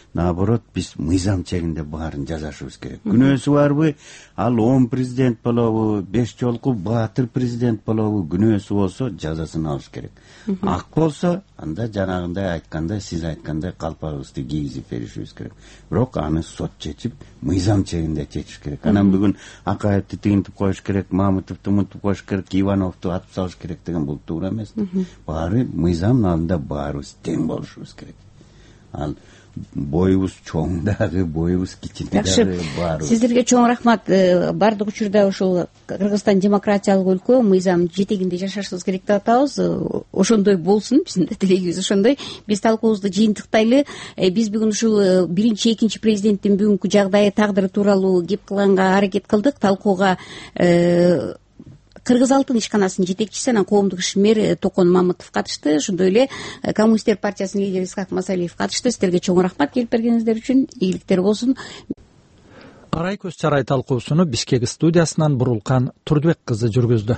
наоборот биз мыйзам чегинде баарын жасашыбыз керек. Күнөөсү барбы, ал он президент болобу, беш жолку баатыр президент болобу, күнөөсү болсо жазасын алыш керек. Ак болсо анда жанагындай айткандай, сиз айткандай калпагыбызды кийгизип беришибиз керек. Бирок аны сот чечип, мыйзам чегинде чечиш керек. Анан бүгүн Акаевди тигинтип коюш керек, Мамытовду мынтип коюш керек, Ивановду атып салыш керек деген бул туура эмес. Баары мыйзам алдында баарыбыз тең болушубуз керек. Ал боюбуз чоң дагы, боюбуз кичине дагы баарыбыз. Сиздерге чоң рахмат. Бардык учурда ушул Кыргызстан демократиялык өлкө, мыйзам жетегинде жашашыбыз керек деп атабыз. Ошондой болсун, биздин да тилегибиз ошондой. Биз талкуубузду жыйынтыктайлы. Биз бүгүн ушул биринчи, экинчи президенттин бүгүнкү жагдайы, тагдыры тууралуу кеп кылганга аракет кылдык. Талкууга Кыргыз алтын ишканасынын жетекчиси, анан коомдук ишмер Токон Мамытов катышты. Ошондой эле Коммунисттер партиясынын лидери Исхак Масалиев катышты. Сиздерге чоң рахмат келип бергениңиздер үчүн. Ийгиликтер болсун. Арай көз чарай талкуусуну Бишкек студиясынан Бурулкан Турдубек кызы жүргүздү.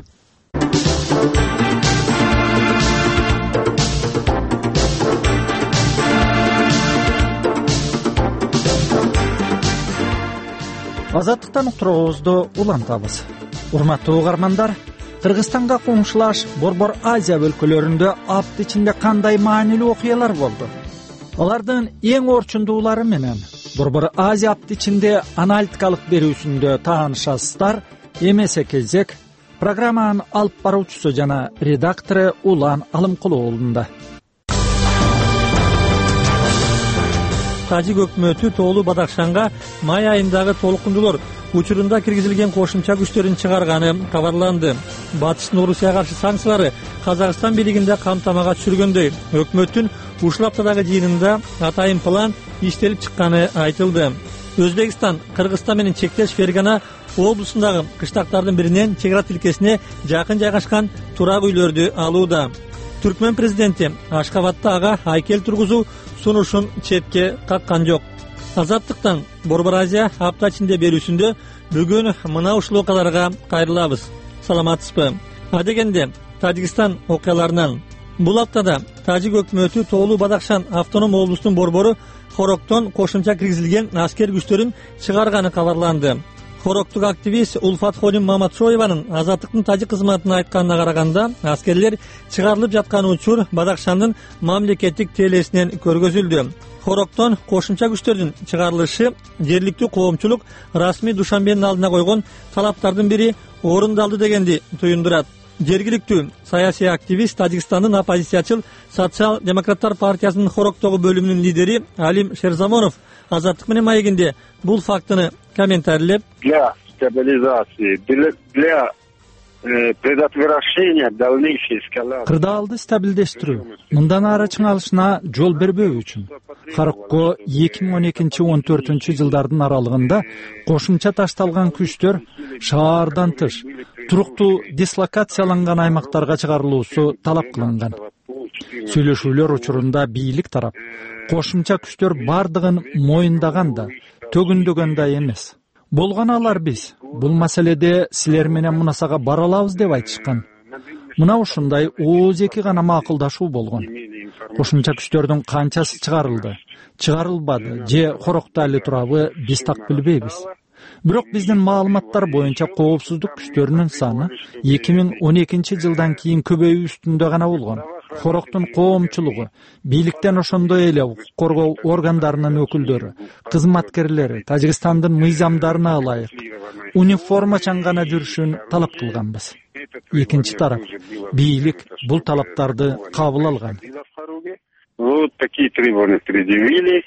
Азаттыктан уктуруубузду улантабыз. Урматтуу угармандар, Кыргызстанга коңшулаш Борбор Азия өлкөлөрүндө апт ичинде кандай маанилүү окуялар болду? Алардын эң орчундуулары менен Борбор Азия апт ичинде аналитикалык берүүсүндө таанышасыздар. Эмесе кезек программанын алып баруучусу жана редактору Улан Алымкулуулунда. Тажик өкмөтү Тоолуу Бадакшанга май айындагы толкундулар учурунда киргизилген кошумча күчтөрүн чыгарганы кабарланды. Батыштын Орусияга каршы санкциялары Казакстан бийлигинде камтамага түшүргөндөй, өкмөттүн ушул аптадагы жыйынында атайын план иштелип чыкканы айтылды. Өзбекстан Кыргызстан менен чектеш Фергана облусундагы кыштактардын биринен чек ара тилкесине жакын жайгашкан турак үйлөрдү алууда. Түркмен президенти Ашкабадта ага айкел тургузуу сунушун четке каккан жок. Азаттыктан Борбор Азия апта ичинде берүүсүндө бүгүн мына ушул окуяларга кайрылабыз. Саламатсызбы? Адегенде Тажикстан окуяларынан бул аптада Тажик өкмөтү Тоолуу Бадакшан автоном облустун борбору Хороктон кошумча киргизилген аскер күчтөрүн чыгарганы кабарланды. Хороктук активист Улфатхолим Маматшоеванын Азаттыктын тажик кызматына айтканына караганда, аскерлер чыгарылып жаткан учур Бадакшандын мамлекеттик телесинен көргөзүлдү. Хороктон кошумча күчтөрдүн чыгарылышы жергиликтүү коомчулук расмий Душанбенин алдына койгон талаптардын бири орундалды дегенди туюндурат. Жергиликтүү саясий активист Тажикстандын оппозициячыл Социал-демократтар партиясынын Хороктогу бөлүмүнүн лидери Алим Шерзамонов Азаттык менен маегинде бул фактыны комментарийлеп, для стабилизации, для предотвращения дальнейшей эскалации. Кырдаалды стабилдештирүү, мындан ары чыңалышына жол бербөө үчүн Хорокко эки миң он экинчи он төртүнчү жылдардын аралыгында кошумча ташталган күчтөр шаардан тыш, туруктуу дислокацияланган аймактарга чыгарылуусу талап кылынган. Сүйлөшүүлөр учурунда бийлик тарап кошумча күчтөр бардыгын моюндаган да, төгүндөгөн да эмес. Болгону алар биз бул маселеде силер менен мунасага бара алабыз деп айтышкан. Мына ушундай ооз эки гана макулдашуу болгон. Кошумча күчтөрдүн канчасы чыгарылды, чыгарылбады же Хорокто эле турабы биз так билбейбиз. Бирок биздин маалыматтар боюнча коопсуздук күчтөрүнүн саны эки миң он экинчи жылдан кийин көбөйүү үстүндө гана болгон. Хороктун коомчулугу, бийликтен ошондой эле укук коргоо органдарынын өкүлдөрү, кызматкерлери Тажикстандын мыйзамдарына ылайык униформа чаңгана жүрүшүн талап кылганбыз. Экинчи тарап, бийлик бул талаптарды кабыл алган. Вот такие требования предъявили,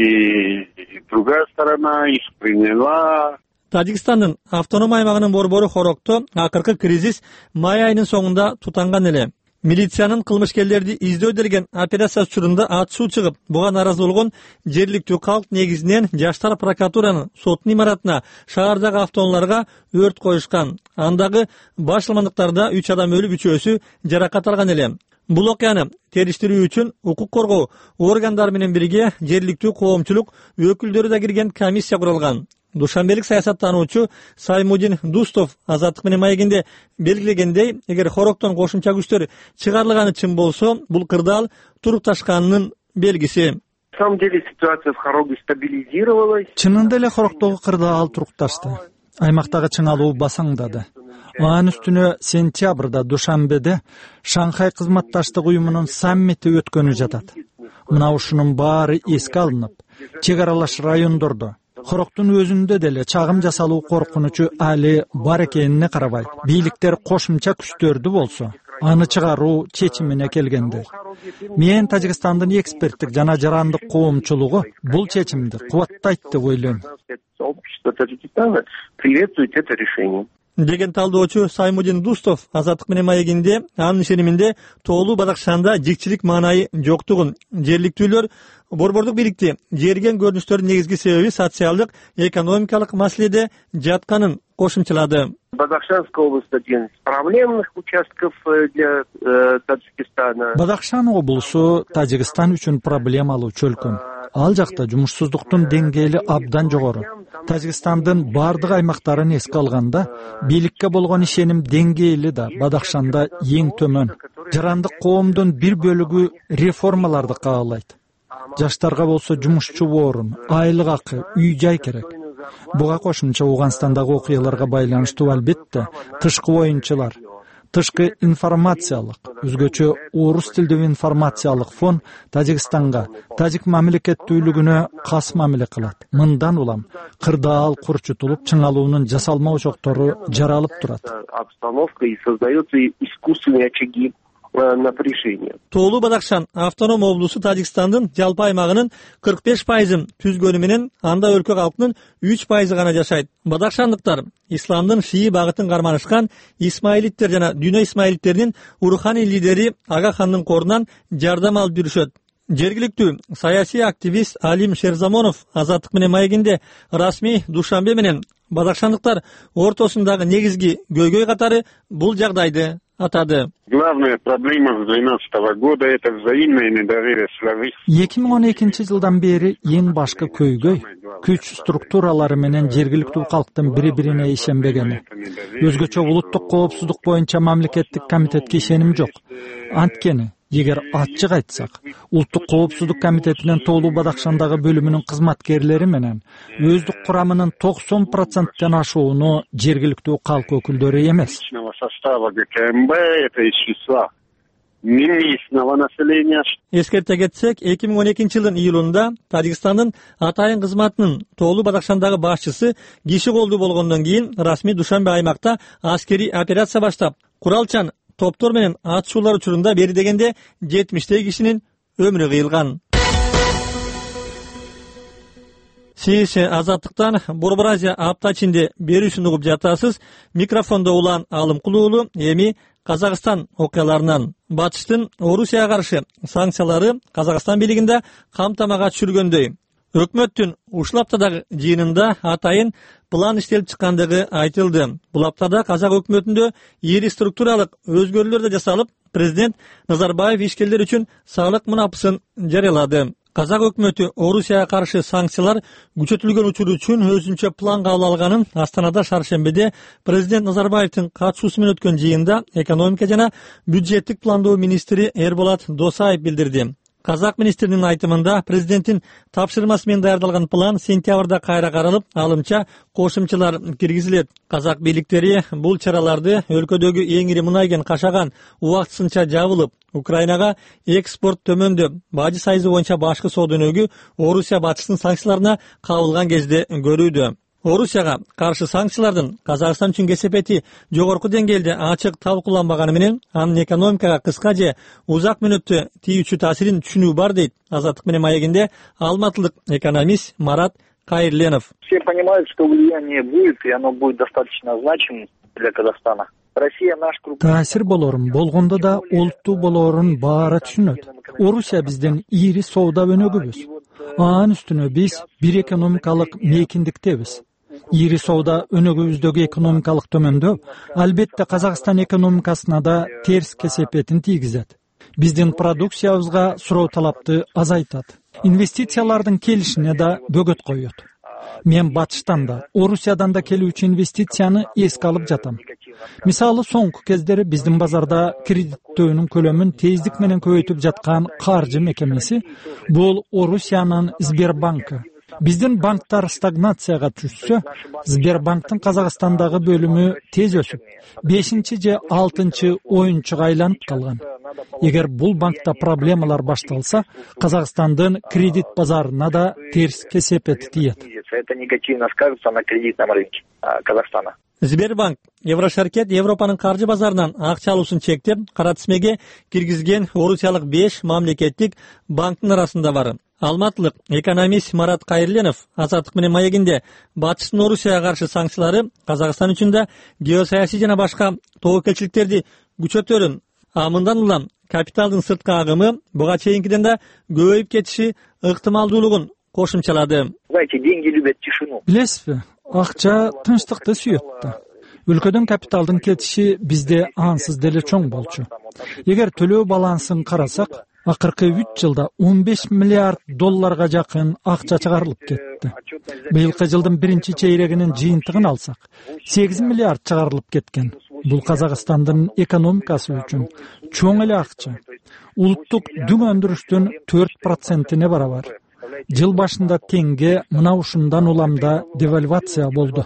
и другая сторона их приняла. Тажикстандын автоном аймагынын борбору Хорокто акыркы кризис май айынын соңунда тутанган эле. Милициянын кылмышкерлерди издөө делген операция учурунда атышуу чыгып, буга нааразы болгон жергиликтүү калк негизинен жаштар прокуратуранын соттун имаратына шаардагы автоунааларга өрт коюшкан. Андагы башламандыктарда үч адам өлүп, үчөөсү жаракат алган эле. Бул окуяны териштирүү үчүн укук коргоо органдары менен бирге жергиликтүү коомчулук өкүлдөрү да кирген комиссия курулган. Душанбелик саясаттануучу Саймудин Дустов Азаттык менен маегинде белгилегендей, эгер Хороктон кошумча күчтөр чыгарылганы чын болсо, бул кырдаал турукташканынын белгиси. самом деле ситуация в Хароге стабилизировалась. Чынында эле Хорогдогу кырдаал турукташты. Аймактагы чыңалуу басаңдады. Анын үстүнө сентябрда Душанбеде Шанхай кызматташтык уюмунун саммити өткөнү жатат. Мына ушунун баары эске алынып, чек аралаш райондордо Хорогдун өзүндө деле чагым жасалуу коркунучу али бар экенине карабай, бийликтер кошумча күчтөрдү болсо, аны чыгаруу чечимине келгенди. Мен Тажикстандын эксперттик жана жарандык коомчулугу бул чечимди кубаттайт деп ойлойм. Сообщество Таджикистана приветствует это решение. Деген талдоочу Саймудин Дустов Азаттык менен маегинде анын ишениминде тоолуу Бадахшанда жикчилик маанайы жоктугун, жергиликтүүлөр борбордук бийликти жерген көрүнүштөрдүн негизги себеби социалдык, экономикалык маселеде жатканын кошумчалады. Бадахшанская область один из проблемных участков для э, Таджикистана. Бадахшан облусу Тажикстан үчүн проблемалуу чөлкөн. Ал жакта жумушсуздуктун деңгээли абдан жогору. Тажикстандын бардык аймактарын эске алганда, бийликке болгон ишеним деңгээли да Бадахшанда эң төмөн. Жарандык коомдун бир бөлүгү реформаларды каалайт. Жаштарга болсо жумушчу орун, айлык акы, үй-жай керек. Буга кошумча Ауганстандагы окуяларга байланыштуу албетте тышкы оюнчулар, тышкы информациялык, өзгөчө орус тилдүү информациялык фон Тажикстанга, тажик мамлекеттүүлүгүнө кас мамиле кылат. Мындан улам кырдаал курчутулуп, чыңалуунун жасалма ошоктору жаралып турат. Обстановка и создаются искусственные очаги напряжения. Тоолуу Бадахшан автоном облусу Тажикстандын жалпы аймагынын кырк беш пайызын түзгөнү менен анда өлкө калкынын үч пайызы гана жашайт. Бадахшандыктар исламдын шии багытын карманышкан исмаилиттер жана дүйнө исмаилиттеринин уруханий лидери Ага хандын корунан жардам алып жүрүшөт. Жергиликтүү саясий активист Алим Шерзамонов Азаттык менен маегинде расмий Душанбе менен Бадахшандыктар ортосундагы негизги көйгөй катары бул жагдайды атады. Главная проблема с двенадцатого года это взаимное недоверие силовых. эки миң он экинчи жылдан бери эң башкы көйгөй күч структуралары менен жергиликтүү калктын бири-бирине ишенбегени. Өзгөчө улуттук коопсуздук боюнча мамлекеттик комитетке ишеним жок. Анткени эгер ачык айтсак, улуттук коопсуздук комитетинин тоолуу Бадахшандагы бөлүмүнүн кызматкерлери менен өздүк курамынын токсон проценттен ашууну жергиликтүү калк өкүлдөрү эмес. Состава ГКМБ это из числа местного населения. Эскерте кетсек, эки миң он экинчи жылдын июлунда Тажикстандын атайын кызматынын тоолуу Бадахшандагы башчысы киши колдуу болгондон кийин расмий Душанбе аймакта аскерий операция баштап, куралчан топтор менен атышуулар учурунда бери дегенде жетимиштей кишинин өмүрү кыйылган. Сиз Азаттыктан Борбор Азия апта ичинде берүүсүн угуп жатасыз. Микрофондо улан Алым Кулуулу. Эми Казакстан окуяларынан. Батыштын Орусияга каршы санкциялары Казакстан бийлигинде камтамага түшүргөндөй. Өкмөттүн ушул аптадагы жыйынында атайын план иштелип чыккандыгы айтылды. Бул аптада Казак өкмөтүндө ири структуралык өзгөрүүлөр да жасалып, президент Назарбаев ишкерлер үчүн салык мунапысын жарыялады. Казак өкмөтү Орусияга каршы санкциялар күчөтүлгөн учуру үчүн өзүнчө план кабыл алганын Астанада шаршембиде президент Назарбаевдин катышуусу менен өткөн жыйында экономика жана бюджеттик пландоо министри Эрболат Досаев билдирди. Казак министринин айтымында президенттин тапшырмасы менен даярдалган план сентябрда кайра каралып, алымча кошумчалар киргизилет. Казак бийликтери бул чараларды өлкөдөгү эң ири мунай кен Кашаган убактысынча жабылып, Украинага экспорт төмөндөп, бажы сайызы боюнча башкы соода өнөгү Орусия батыштын санкцияларына кабылган кезде көрүүдө. Орусияга каршы санкциялардын Казакстан үчүн кесепети жогорку деңгээлде ачык талкууланбаганы менен анын экономикага кыска же узак мөөнөттө тийүүчү таасирин түшүнүү бар дейт Азаттык менен маегинде алматылык экономист Марат Кайырленов. Все понимают, что влияние будет, и оно будет достаточно значимым для Казахстана. Россия наш круг. Таасир болорун болгондо да олуттуу болорун баары түшүнөт. Орусия биздин ири соода өнөгүбүз. Анын үстүнө биз бир экономикалык мейкиндиктебиз. Ири соода өнөгүбүздөгү экономикалык төмөндөө албетте Казакстан экономикасына да терс кесепетин тийгизет. Биздин продукциябызга суроо талапты азайтат. Инвестициялардын келишине да бөгөт коет. мен батыштан да орусиядан да келүүчү инвестицияны эске алып жатам. Мисалы соңку кездери биздин базарда кредиттөөнүн көлөмүн тездик менен көбөйтүп жаткан каржы мекемеси бул Орусиянын Сбербанкы. Биздин банктар стагнацияга түшсө, Сбербанктын Казакстандагы бөлүмү тез өсүп, бешинчи же алтынчы оюнчуга айланып калган. Эгер бул банкта проблемалар башталса, Казакстандын кредит базарына да терс кесепети тиет. Это негативно скажется на кредитном рынке Казахстана. Сбербанк Еврошаркет Европанын каржы базарынан акча алуусун чектеп, кара тизмеге киргизген орусиялык беш мамлекеттик банктын арасында бар. Алматылык экономист Марат Кайырленов Азаттык менен маегинде батыштын Орусияга каршы санкциялары Казакстан үчүн да геосаясий жана башка тобокелчиликтерди күчөтөрүн, а мындан улам капиталдын сырткы агымы буга чейинкиден да көбөйүп кетиши ыктымалдуулугун кошумчалады. Знаете, деньги любят тишину. Билесизби, акча тынчтыкты сүйөт да. Өлкөдөн капиталдын кетиши бизде ансыз деле чоң болчу. Эгер төлөө балансын карасак, акыркы үч жылда он беш миллиард долларга жакын акча чыгарылып кетти. Быйылкы жылдын биринчи чейрегинин жыйынтыгын алсак, сегиз миллиард чыгарылып кеткен. Бул Казакстандын экономикасы үчүн чоң эле акча. Улуттук дүң өндүрүштүн төрт процентине барабар. Жыл башында теңге мына ушундан уламда девальвация болду.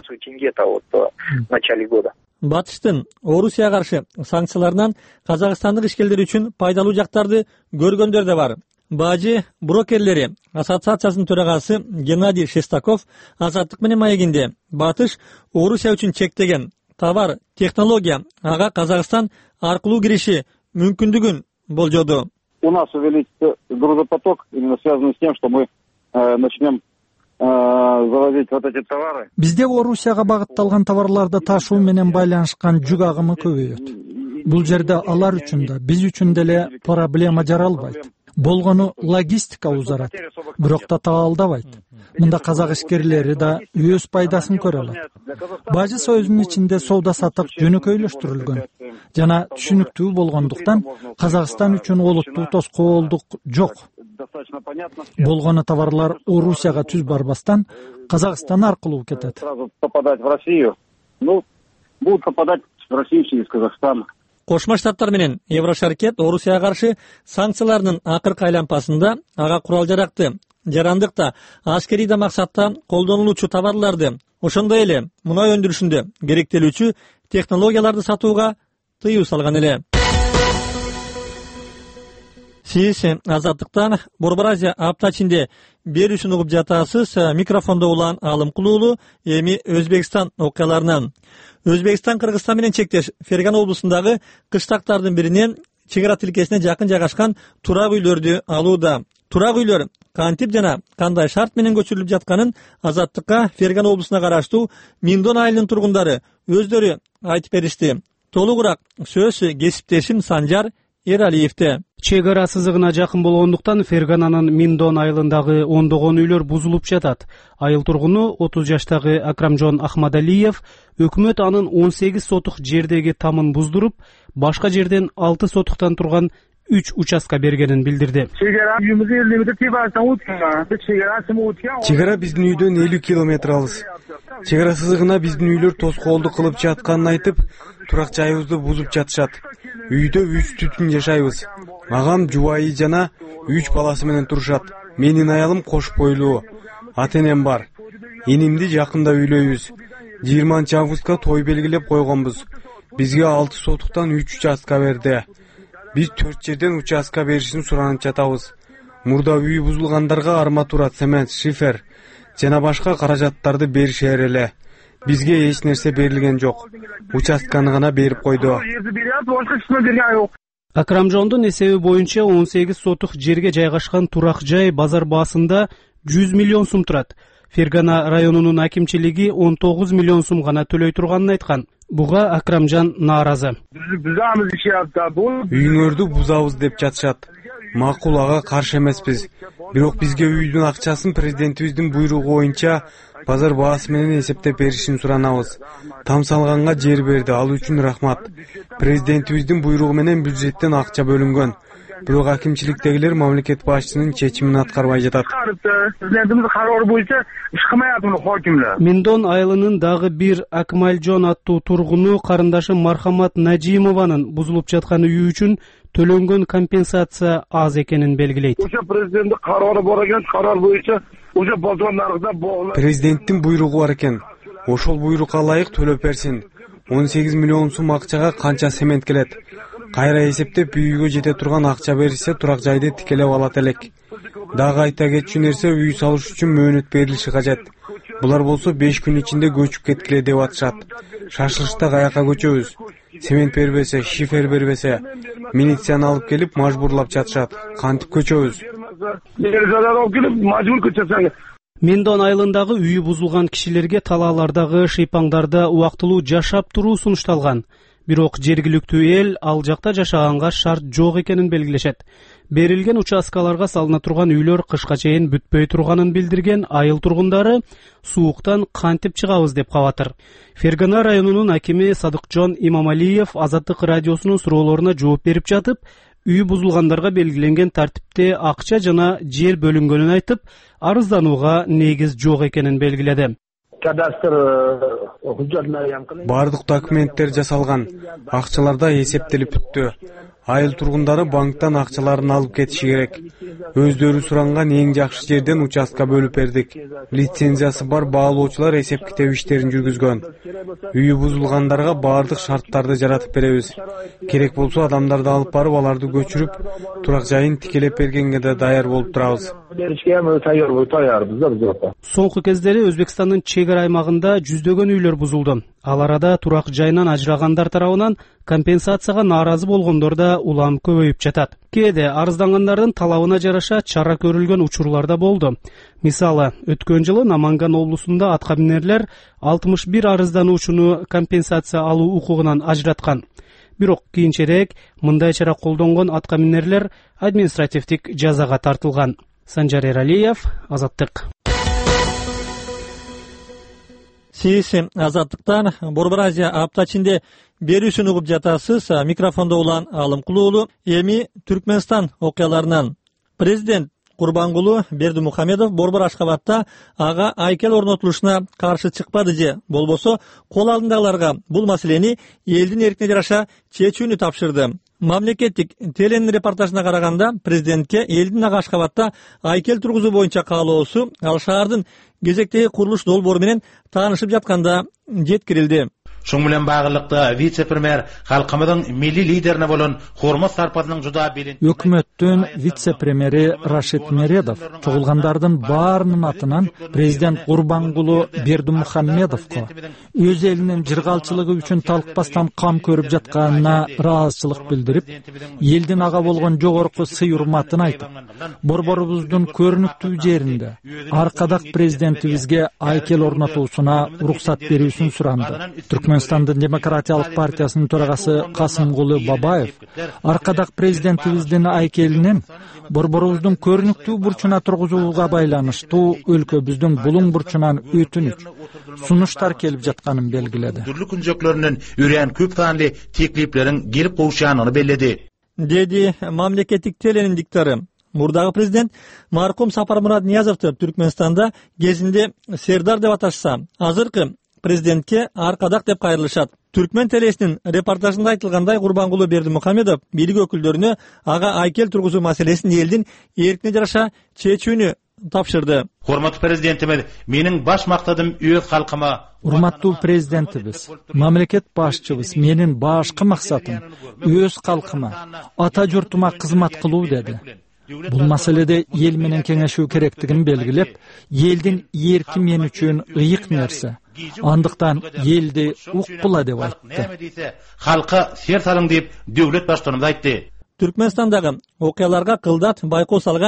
Батыштын Орусияга каршы санкцияларынан Казакстандык ишкерлер үчүн пайдалуу жактарды көргөндөр да бар. Бажы брокерлери ассоциациясынын төрагасы Геннадий Шестаков Азаттык менен маегинде батыш Орусия үчүн чектеген товар, технология ага Казакстан аркылуу кириши мүмкүндүгүн болжоду. У нас увеличится грузопоток, именно связанный с тем, что мы э, начнем э, завозить вот эти товары. Бизде Орусияга багытталган товарларды ташуу менен байланышкан жүк агымы көбөйөт. Бул жерде алар үчүн да, биз үчүн деле проблема жаралбайт. Болгону логистика узарат, бирок да таалдабайт. Мында казак ишкерлери да өз пайдасын көрө алат. Бажы сөзүнүн ичинде соода сатык жөнөкөйлөштүрүлгөн жана түшүнүктүү болгондуктан Казакстан үчүн олуттуу тоскоолдук жок. Болгону товарлар Орусияга түз барбастан Казакстан аркылуу кетет. Попадать в Россию, ну, будут попадать в Россию через Казахстан. Кошмо Штаттар менен Еврошаркет Орусияга каршы санкцияларынын акыркы айланпасында ага курал-жаракты, жарандык да, аскерий да максатта колдонулуучу товарларды, ошондой эле мунай өндүрүшүндө керектелүүчү технологияларды сатууга тыюу салган эле. Сиз Азаттыктан Борбор Азия апта ичинде берүүсүн угуп жатасыз. Микрофондо улан Алым Кулуулу. Эми Өзбекстан окуяларынан. Өзбекстан Кыргызстан менен чектеш Фергана облусундагы кыштактардын биринен чек ара тилкесине жакын жайгашкан турак үйлөрдү алууда. Турак үйлөр кантип жана кандай шарт менен көчүрүлүп жатканын Азаттыкка Фергана облусуна караштуу Миндон айылынын тургундары өздөрү айтып беришти. Толугураак сөз кесиптешим Санжар Эралиевде. Чек ара сызыгына жакын болгондуктан Фергананын Миндон айылындагы ондогон үйлөр бузулуп жатат. Айыл тургуну отуз жаштагы Акрамжон Ахмадалиев өкмөт анын он сегиз сотук жердеги тамын буздуруп, башка жерден алты сотуктан турган үч участка бергенин билдирди. Чек ара биздин үйдөн элүү километр алыс. Чек ара сызыгына биздин үйлөр тоскоолдук кылып жатканын айтып, турак жайыбызды бузуп жатышат. Үйдө үч түтүн жашайбыз. Агам жубайы жана үч баласы менен турушат. Менин аялым кош бойлуу. Ата-энем бар. Энимди жакында үйлөйбүз. жыйырманчы августка той белгилеп койгонбуз. Бизге алты сотуктан үч участка берди. Биз төрт жерден участка беришин суранып жатабыз. Мурда үй бузулгандарга арматура, цемент, шифер жана башка каражаттарды беришер эле. Бизге эч нерсе берилген жок. Участканы гана берип койду. Акрамжондун эсеби боюнча он сегиз сотук жерге жайгашкан турак жай базар баасында жүз миллион сум турат. Фергана районунун акимчилиги он тогуз миллион сум гана төлөй турганын айткан. Буга Акрамжан нааразы. Үйүңөрдү бузабыз деп жатышат. Макул, ага каршы эмеспиз. Бирок бизге үйдүн акчасын президентибиздин буйругу боюнча базар баасы менен эсептеп беришин суранабыз. Там салганга жер берди, ал үчүн рахмат. Президентибиздин буйругу менен бюджеттен акча бөлүнгөн. бирок акимчиликтегилер мамлекет башчысынын чечимин аткарбай жатат. Президентimiz карары боюнча иш кылмаят муну хакимлер. Миндон айылынын дагы бир Акмалжон аттуу тургуну карындашы Мархамат Нажимованын бузулуп жаткан үйү үчүн төлөнгөн компенсация аз экенин белгилейт. Ошо президенттин карары бар экен, карар боюнча уже болгон нарыгда богулар. Президенттин буйругу бар экен. Ошол буйрукка ылайык төлөп берсин. он сегиз миллион сум акчага канча цемент келет? Кайра эсептеп үйгө жете турган акча берилсе турак жайды тикелеп алат элек. Дагы айта кетчү нерсе, үй салыш үчүн мөөнөт берилиши кажет. Булар болсо беш күн ичинде көчүп кеткиле деп атышат. Шашылышта каяка көчөбүз? Цемент бербесе, шифер бербесе, милицияны алып келип мажбурлап жатышат. Кантип көчөбүз? Миндон айылындагы үйү бузулган кишилерге талаалардагы шыйпаңдарда убактылуу жашап туруу сунушталган. Бирок жергиликтүү эл ал жакта жашаганга шарт жок экенин белгилешет. Берилген участкаларга салына турган үйлөр кышка чейин бүтпөй турганын билдирген айыл тургундары сууктан кантип чыгабыз деп кабатыр. Фергана районунун акими Садыкжон Имамалиев Азаттык радиосунун суроолоруна жооп берип жатып, үй бузулгандарга белгиленген тартипте акча жана жер бөлүнгөнүн айтып, арызданууга негиз жок экенин белгиледи. Бардык документтер жасалган, акчаларда эсептелип бүттү. Айыл тургундары банктан акчаларын алып кетиши керек. Өздөрү суранган эң жакшы жерден участка бөлүп бердик. Лицензиясы бар баалоочулар эсеп китеп иштерин жүргүзгөн. Үйү бузулгандарга бардык шарттарды жаратып беребиз. Керек болсо адамдарды алып барып аларды көчүрүп, турак жайын тикелеп бергенге да даяр болуп турабыз. Соңку кездери Өзбекстандын чек ара аймагында жүздөгөн үйлөр бузулду. Ал арада турак жайынан ажырагандар тарабынан компенсацияга нааразы болгондор да улам көбөйүп жатат. Кээде арыздангандардын талабына жараша чара көрүлгөн учурлар да болду. Мисалы, өткөн жылы Наманган облусунда атка минерлер алтымыш бир арыздануучуну компенсация алуу укугунан ажыраткан. Бирок кийинчерээк мындай чара колдонгон атка минерлер административдик жазага тартылган. Санжар Эралиев, Азаттык. Сиз Азаттыктан Борбор Азия апта ичинде берүүсүн угуп жатасыз. Микрофондо улан Алымкулуу уулу. Эми Түркмөнстан окуяларынан президент Курбангулу Бердимухамедов Борбор Ашкабадта ага айкел орнотулушуна каршы чыкпады же болбосо кол алдындагыларга бул маселени элдин эркине жараша чечүүнү тапшырды. Мамлекеттик теленин репортажына караганда, президентке элдин ага Ашкабадта айкел тургузуу боюнча каалоосу ал шаардын кезектеги курулуш долбоору менен таанышып жатканда жеткирилди. Шуң менен багырлыкта вице-премьер халкымыздын милли лидерине болгон Хормоз Сарпазынын жуда билин. Өкмөттүн вице-премьери Рашид Мередов чогулгандардын баарынын атынан президент Курбангулу Бердимухамедовго өз элинин жыргалчылыгы үчүн талкпастан кам көрүп жатканына ыраазычылык билдирип, элдин ага болгон жогорку сый урматын айтып, борборубуздун көрүнүктүү жеринде аркадак президентибизге айкел орнотуусуна уруксат берүүсүн суранды. Түркмөнстандын Демократиялык партиясынын төрагасы Касымгулы Бабаев аркадак президентибиздин айкелинин борборубуздун көрүнүктүү бурчуна тургузууга байланыштуу өлкөбүздүн булуң бурчунан өтүнүч, сунуштар келип жатканын белгиледи. Түрлүү күнжөклөрүнүн үрән көп таанлы теклиплерин келип кошуанын белгиледи. Деди мамлекеттик теленин диктору. Мурдагы президент маркум Сапармурат Ниязовду Түркмөнстанда кезинде Сердар деп аташса, азыркы президентке аркадак деп кайрылышат. Түркмен телесинин репортажында айтылгандай, Курбангулу Бердимухамедов бийлик өкүлдөрүнө ага айкел тургузуу маселесин элдин эркине жараша чечүүнү тапшырды. Урматтуу президентimiz, менин баш максатым өз халкыма. Урматтуу президентибиз, мамлекет башчыбыз, менин башкы максатым өз калкыма, ата журтума кызмат кылуу деди. Бул маселеде эл менен кеңешүү керектигин белгилеп, элдин эрки мен үчүн ыйык нерсе. Андыктан элди уккула деп айтты. Халкы сер салың деп дөвлөт баштарына айтты. Түркмөнстандагы окуяларга кылдат байкоо салган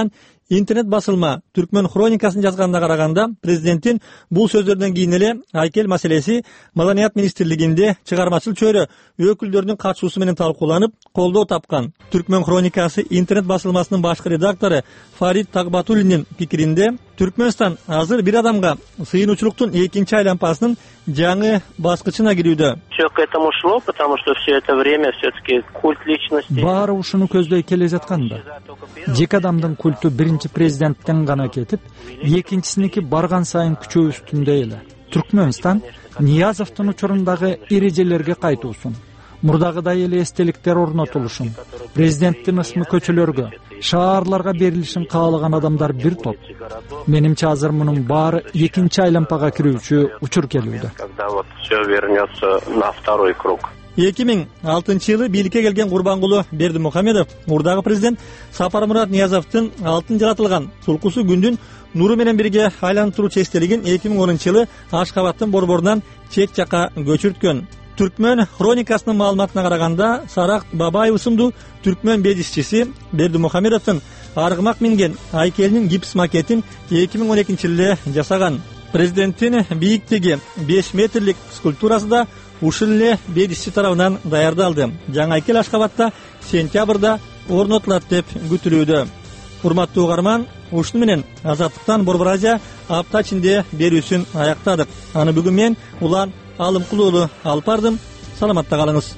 интернет басылма Түркмөн хроникасын жазганда караганда, президенттин бул сөздөрдөн кийин эле Айкел маселеси Маданият министрлигинде чыгармачыл чөйрө өкүлдөрүнүн катышуусу менен талкууланып, колдоо тапкан. Түркмөн хроникасы интернет басылмасынын башкы редактору Фарид Тагбатуллиндин пикиринде, Түркмөнстан азыр бир адамга сыйынуучулуктун экинчи айлампасынын жаңы баскычына кирүүдө. Все к этому шло, потому что все это время все-таки культ личности. Баары ушуну көздөй келе жаткан да. Жеке адамдын культу биринчи президенттен гана кетип, экинчисиники барган сайын күчөө үстүндө эле. Түркмөнстан Ниязовдун учурундагы эрежелерге кайтуусун, мурдагыдай эле эстеликтер орнотулушун, президенттин ысмы көчөлөргө, шаарларга берилишин каалаган адамдар бир топ. Менимче азыр мунун баары экинчи айлампага кирүүчү учур келүүдө. Когда вот все вернется на второй круг. эки миң алтынчы жылы бийликке келген Курбангулу Бердимухамедов мурдагы президент Сапармурат Ниязовдун алтын жаратылган сулкусу күндүн нуру менен бирге айлантыруу чечтелигин эки миң онунчу жылы Ашкабадтын борборунан чет жакка көчүрткөн. Түркмөн хроникасынын маалыматына караганда, Сарак Бабаев ысымдуу түркмөн бедисчиси Бердимухамедовдун аргымак минген Айкелинин гипс макетин эки миң он экинчи жылы жасаган. Президенттин бийиктиги беш метрлик скульптурасы да ушул эле бедисчи тарабынан даярдалды. Жаңы Айкел Ашкабадта сентябрда орнотулат деп күтүлүүдө. Урматтуу угарман, ушуну менен Азаттыктан Борбор Азия апта ичинде берүүсүн аяктадык. Аны бүгүн мен Улан Алымкулуу уулу алып бардым. Саламатта калыңыз.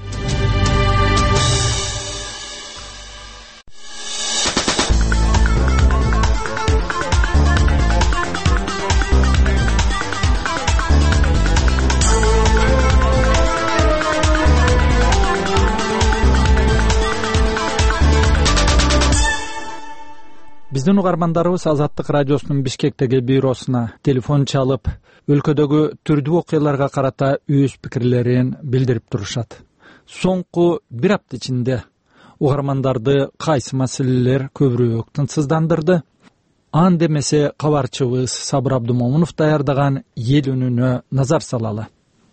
Биздин угармандарыбыз Азаттык радиосунун Бишкектеги бюросуна телефон чалып, өлкөдөгү түрдүү окуяларга карата өз пикирлерин билдирип турушат. Соңку бир апта ичинде угармандарды кайсы маселелер көбүрөөк тынчсыздандырды? Ан демесе кабарчыбыз Сабыр Абдумомунов даярдаган эл үнүнө назар салалы.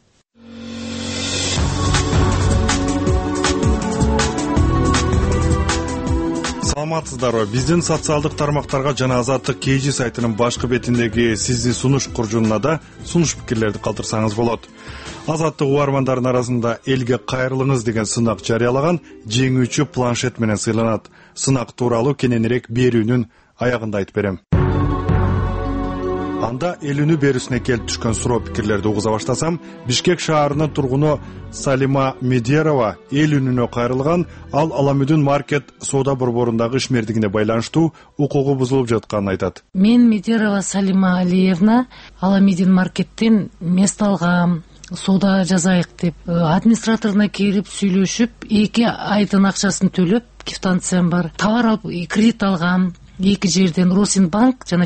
Саламатсыздарбы? Биздин социалдык тармактарга жана Азаттык Кейжи сайтынын башкы бетиндеги сизди сунуш куржунуна да сунуш пикирлерди калтырсаңыз болот. Азаттык угармандардын арасында элге кайрылыңыз деген сынак жарыялаган жеңүүчү планшет менен сыйланат. Сынак тууралуу кененирээк берүүнүн аягында айтып берем. Анда эл үнү берүүсүнө келип түшкөн суроо пикирлерди угуза баштасам, Бишкек шаарынын тургуну Салима Медерова эл үнүнө кайрылган, ал Аламүдүн маркет соода борборундагы ишмердигине байланыштуу укугу бузулуп жатканын айтат. Мен Медерова Салима Алиевна Аламүдүн маркеттен мест алгам, соода жазайык деп администраторуна келип сүйлөшүп, эки айдын акчасын төлөп, квитанциям бар. Товар алып, кредит алгам. Эки жерден Росинбанк жана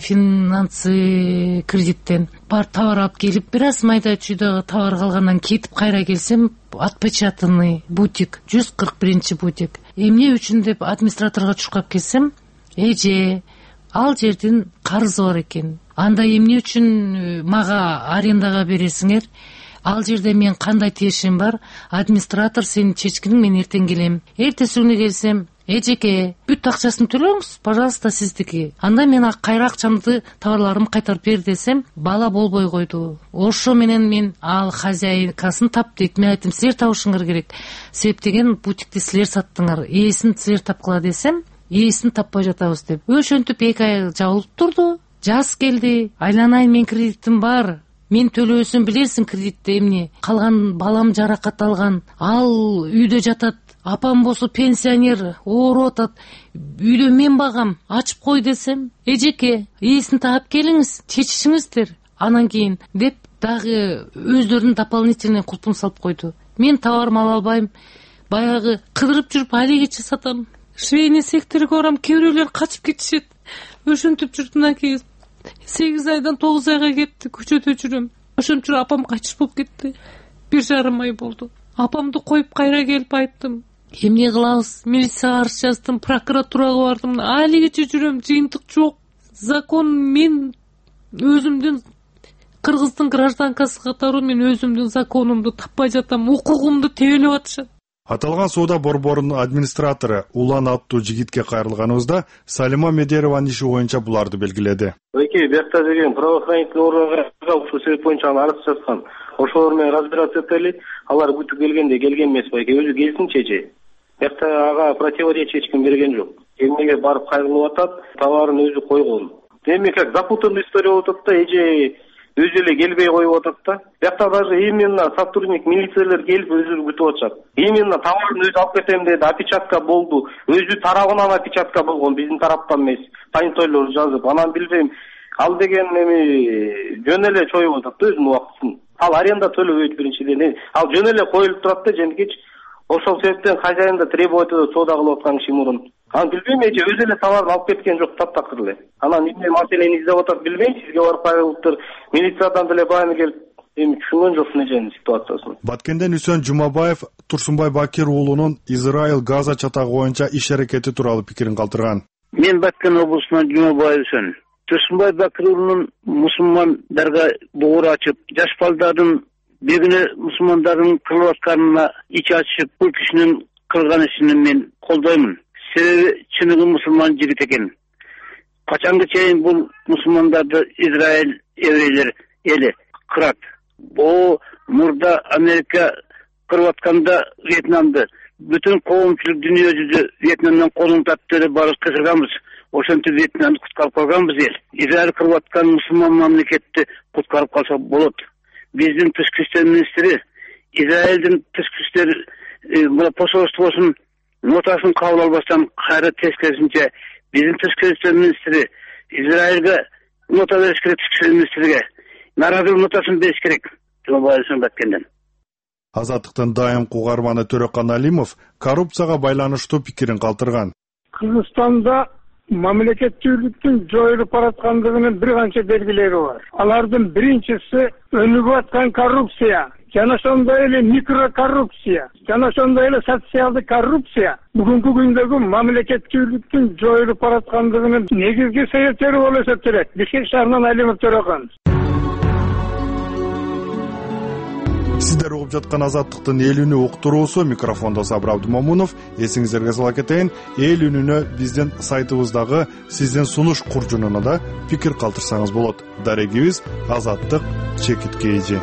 финансы кредиттен бар товар алып келип, бир аз майда чүйдөгү товар калгандан кетип кайра келсем, отпечатанный бутик, жүз кырк биринчи бутик. Эмне үчүн деп администраторго чуркап келсем, эже, ал жердин карызы бар экен. Анда эмне үчүн мага арендага бересиңер? Ал жерде мен кандай тиешим бар? Администратор сенин чечкиниң, мен эртең келем. Эртеси күнү келсем, эжеке, бүт акчасын төлөңүз, пожалуйста, сиздики. Анда мен кайра акчамды, товарларымды кайтарып бер десем, бала болбой койду. Ошо менен мен ал хозяйкасын таптык. Мен айттым, силер табышыңар керек. Себеп деген бутикти силер саттыңар, ээсин силер тапкыла десем, ээсин таппай жатабыз деп. Ошентип эки ай жабылып турду. Жаз келди. Айланайын, мен кредитим бар. Мен төлөөсүн билерсиң кредитте эмне. Калган балам жаракат алган. Ал үйдө жатат. Апам болсо пенсионер, ооруп атат. Үйдө мен багам, ачып кой десем, эжеке, ээсин таап келиңиз, чечишиңиздер. Анан кийин деп дагы өздөрүнүн дополнительный кулпун салып койду. Мен товарымды ала албайм. Баягы кыдырып жүрүп алигичи сатам. Швейный секторго барам, кээ бирөөлөр качып кетишет. Ошентип жүрдүмдан кийин сегиз айдан тогуз айга кетти, көчөдө жүрөм. Ошентип жүрүп апам кайтыш болуп кетти. Бир жарым ай болду. Апамды коюп кайра келип айттым. Эмне кылабыз? Милицияга арыз жаздым, прокуратурага бардым. Алигичи жүрөм, жыйынтык жок. Закон мен өзүмдүн кыргыздын гражданкасы катары мен өзүмдүн законумду таппай жатам, укугумду тебелеп атышат. Аталган соода борборунун администратору Улан аттуу жигитке кайрылганыбызда Салима Медерованын иши боюнча буларды белгиледи. Эки биякта деген правоохранительный органга ушул себеп боюнча арыз жазган. Ошолор менен разбираться этели. Алар күтүп келгенде келген эмес байке, өзү келсинчи. Биякта ага противоречие эч ким берген жок. Эмнеге барып кайрылып атат, товарын өзү койгон. Эми как запутанный история болуп атат да, эже өзү эле келбей коюп атат да. Биякта даже именно сотрудник милициялер келип өзү күтүп атышат. Именно товарын өзү алып кетем деди, опечатка болду. Өзү тарабынан опечатка болгон, биздин тараптан эмес. Поинтойлор жазып, анан билбейм, ал деген эми жөн эле чоюп атат да өзүнүн убактысын. Ал аренда төлөбөйт биринчиден. Ал жөн эле коюлуп турат да, жендикеч. Ошол себептен хозяин да требовать этип соода кылып аткан киши мурун. Анан билбейм, эже өзү эле товарын алып кеткен жок, таптакыр эле. Анан эмне маселени издеп атат билбейм, сизге барып кайрылыптыр. Милициядан деле баягы келип, эми түшүнгөн жокмун эженин ситуациясын. Баткенден Үсөн Жумабаев Турсунбай Бакир уулунун Израиль Газа чатагы боюнча иш аракети тууралуу пикирин калтырган. Мен Баткен облусунан Жумабаев Үсөн. Турсунбай Бакир уулунун мусулмандарга боор ачып, жаш балдардын бегине мусулмандардын кылып атканына ич ачып, бул кишинин кылган ишин мен колдоймун. Себеби чыныгы мусулман жигит экен. Качанга чейин бул мусулмандарды Израиль еврейлер эли кырат. О мурда Америка кырып атканда Вьетнамды бүтүн коомчулук дүйнө жүзү Вьетнамдан колун тартып эле барып кырганбыз. Ошентип Вьетнамды куткарып калганбыз эл. Израиль кырып аткан мусулман мамлекетти куткарып калса болот. Биздин тышкы иштер министри Израилдин тышкы иштер посольствосунун нотасын кабыл албастан кайра тескерисинче биздин тышкы иштер министри Израилге нота бериш керек, тышкы иштер министриге наразылык нотасын бериш керек. Жумабаевдин Баткенден. Азаттыктын дайым кугарманы Төрөкан Алимов коррупцияга байланыштуу пикирин калтырган. Кыргызстанда мамлекеттүүлүктүн жоюлуп бараткандыгынын бир канча белгилери бар. Алардын биринчиси өнүгүп аткан коррупция, жана ошондой эле микрокоррупция, жана ошондой эле социалдык коррупция бүгүнкү күндөгү мамлекеттүүлүктүн жоюлуп бараткандыгынын негизги себептери болуп эсептелет. Бишкек шаарынан Алимов Төрөкан. Сиздер угуп жаткан Азаттыктын эл үнү уктуруусу, микрофондо Сабыр Абдымомунов. Эсиңиздерге сала кетейин, эл үнүнө биздин сайтыбыздагы сиздин сунуш куржунуна да пикир калтырсаңыз болот. Дарегибиз Азаттык чекит кж.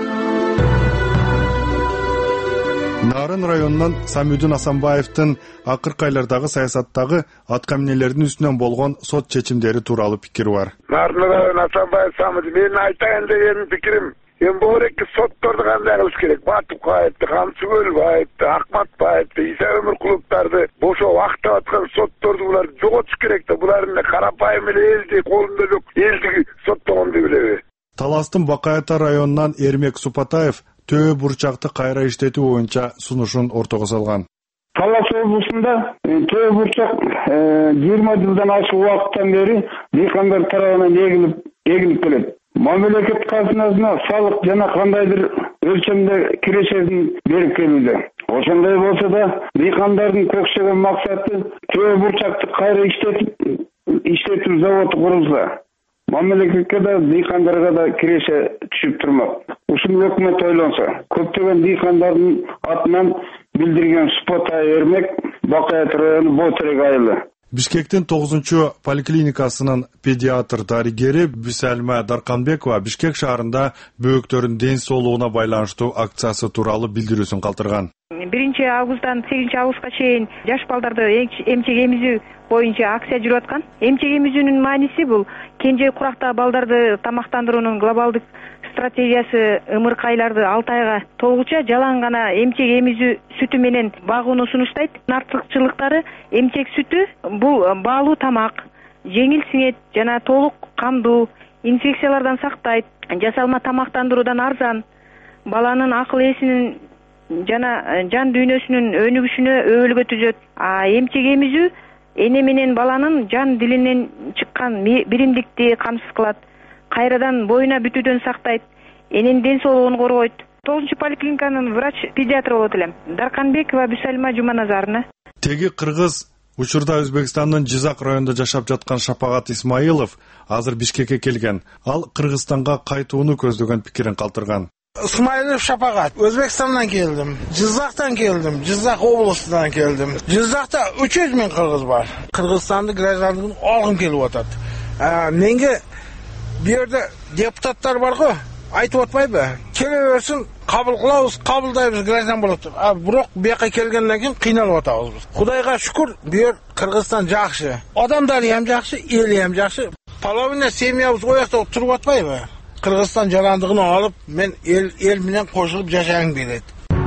Нарын районунан Самюдин Асанбаевдин акыркы айлардагы саясаттагы аткаминелердин үстүнөн болгон сот чечимдери тууралуу пикири бар. Нарын районунан Асанбаев Самюдин, менин айтайын деген пикирим, эми бул эки сотторду кандай кылыш керек? Батукаевди, Камсыкөлбаевди, Акматбаевди, Иса Өмүркуловдарды бошоп актап аткан сотторду булар жоготуш керек да. Булар эмне карапайым эле элди колунда жок элди соттогонду билеби? Таластын Бакайата районунан Эрмек Супатаев Төө бурчакты кайра иштетүү боюнча сунушун ортого салган. Талас облусунда Төө бурчак жыйырма жылдан ашык убакыттан бери дыйкандар тарабынан эгилип эгилип келет. Мамлекет казынасына салык жана кандайдыр өлчөмдө кирешесин берип келүүдө. Ошондой болсо да дыйкандардын көксөгөн максаты Төө бурчакты кайра иштетип иштетүү заводу курулса, мамлекетке да дыйкандарга да киреше түшүп турмак. Ушуну өкмөт ойлонсо, көптөгөн дыйкандардын атынан билдирген Супатай Эрмек Бакайат району Ботерек айылы. Бишкектин тогузунчу поликлиникасынын педиатр дарыгери Бисалма Дарканбекова Бишкек шаарында бөөктөрдүн ден соолугуна байланыштуу акциясы тууралуу билдирүүсүн калтырган. биринчи августтан сегизинчи августка чейин жаш балдарды эмчек эмизүү боюнча акция жүрүп аткан. Эмчек эмизүүнүн мааниси бул кенже курактагы балдарды тамактандыруунун глобалдык стратегиясы ымыркайларды алты айга толгуча жалаң гана эмчек эмизүү сүтү менен багууну сунуштайт. Артыкчылыктары эмчек сүтү бул баалуу тамак, жеңил сиңет жана толук камдуу, инфекциялардан сактайт, жасалма тамактандыруудан арзан, баланын акыл эсинин жана жан дүйнөсүнүн өнүгүшүнө өбөлгө түзөт. А эмчек эмизүү эне менен баланын жан дилинен чыккан биримдикти камсыз кылат. Кайрадан боюна бүтүүдөн сактайт, эненин ден соолугун коргойт. тогузунчу поликлиниканын врач-педиатры болот элем. Дарканбекова Бисалма Жуманазаровна. Теги кыргыз учурда Өзбекстандын Жизак районунда жашап жаткан Шапагат Исмаилов азыр Бишкекке келген. Ал Кыргызстанга кайтууну көздөгөн пикирин калтырган. Исмаилов Шапагат. Өзбекстандан келдім. Жызақтан келдім. Жызақ облысынан келдім. Жызақта үч жүз миң кыргыз бар. Кыргызстанды гражданлыгын алгым келип атат. Менге бу жерде депутаттар бар го, айтып атпайбы? Келе берсин, кабыл кылабыз, кабылдайбыз, граждан болот. А бирок бияка келгенден кийин кыйналып атабыз биз. Кудайга шүкүр, бу жер Кыргызстан жакшы. Адамдары hem жакшы, эли hem жакшы. Половина семьябыз оякта туруп атпайбы? Кыргызстан жарандыгын алып, мен эл эл менен кошулуп жашагым келет.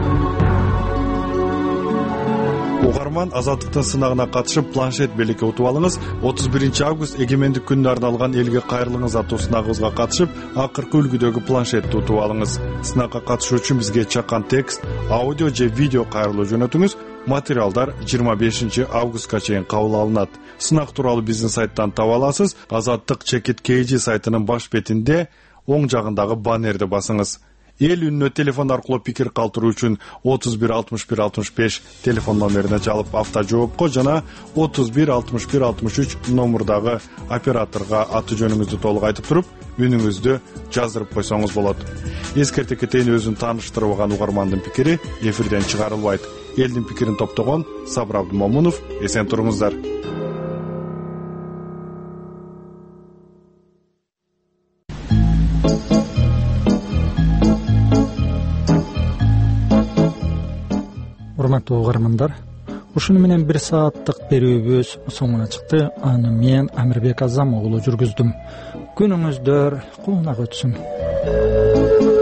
Угарман азаттыктын сынагына катышып планшет белекке утуп алыңыз. отуз биринчи август эгемендик күнүнө арналган элге кайрылыңыз аттуу сынагыбызга катышып, акыркы үлгүдөгү планшетти утуп алыңыз. Сынакка катышуу үчүн бизге чакан текст, аудио же видео кайрылуу жөнөтүңүз. Материалдар жыйырма бешинчи августка чейин кабыл алынат. Сынак тууралуу биздин сайттан таба аласыз. Азаттык чекит кей жи сайтынын баш бетинде оң жагындагы баннерди басыңыз. Эл үнүнө телефон аркылуу пикир калтыруу үчүн отуз бир алтымыш бир алтымыш беш телефон номерине жалып авто жоопко жана отуз бир алтымыш бир алтымыш үч номурдагы операторго аты жөнүңүздү толук айтып туруп, үнүңүздү жаздырып койсоңуз болот. Эскерте кетейин, өзүн тааныштырбаган угармандын пикири эфирден чыгарылбайт. Элдин пикирин топтогон Сабыр Абдымомунов, эсен туруңуздар. Урматтуу угармандар, ушуну менен бир сааттык берүүбүз соңуна чыкты. Аны мен Амирбек Азам уулу жүргүздүм. Күнүңүздөр кулунак өтсүн.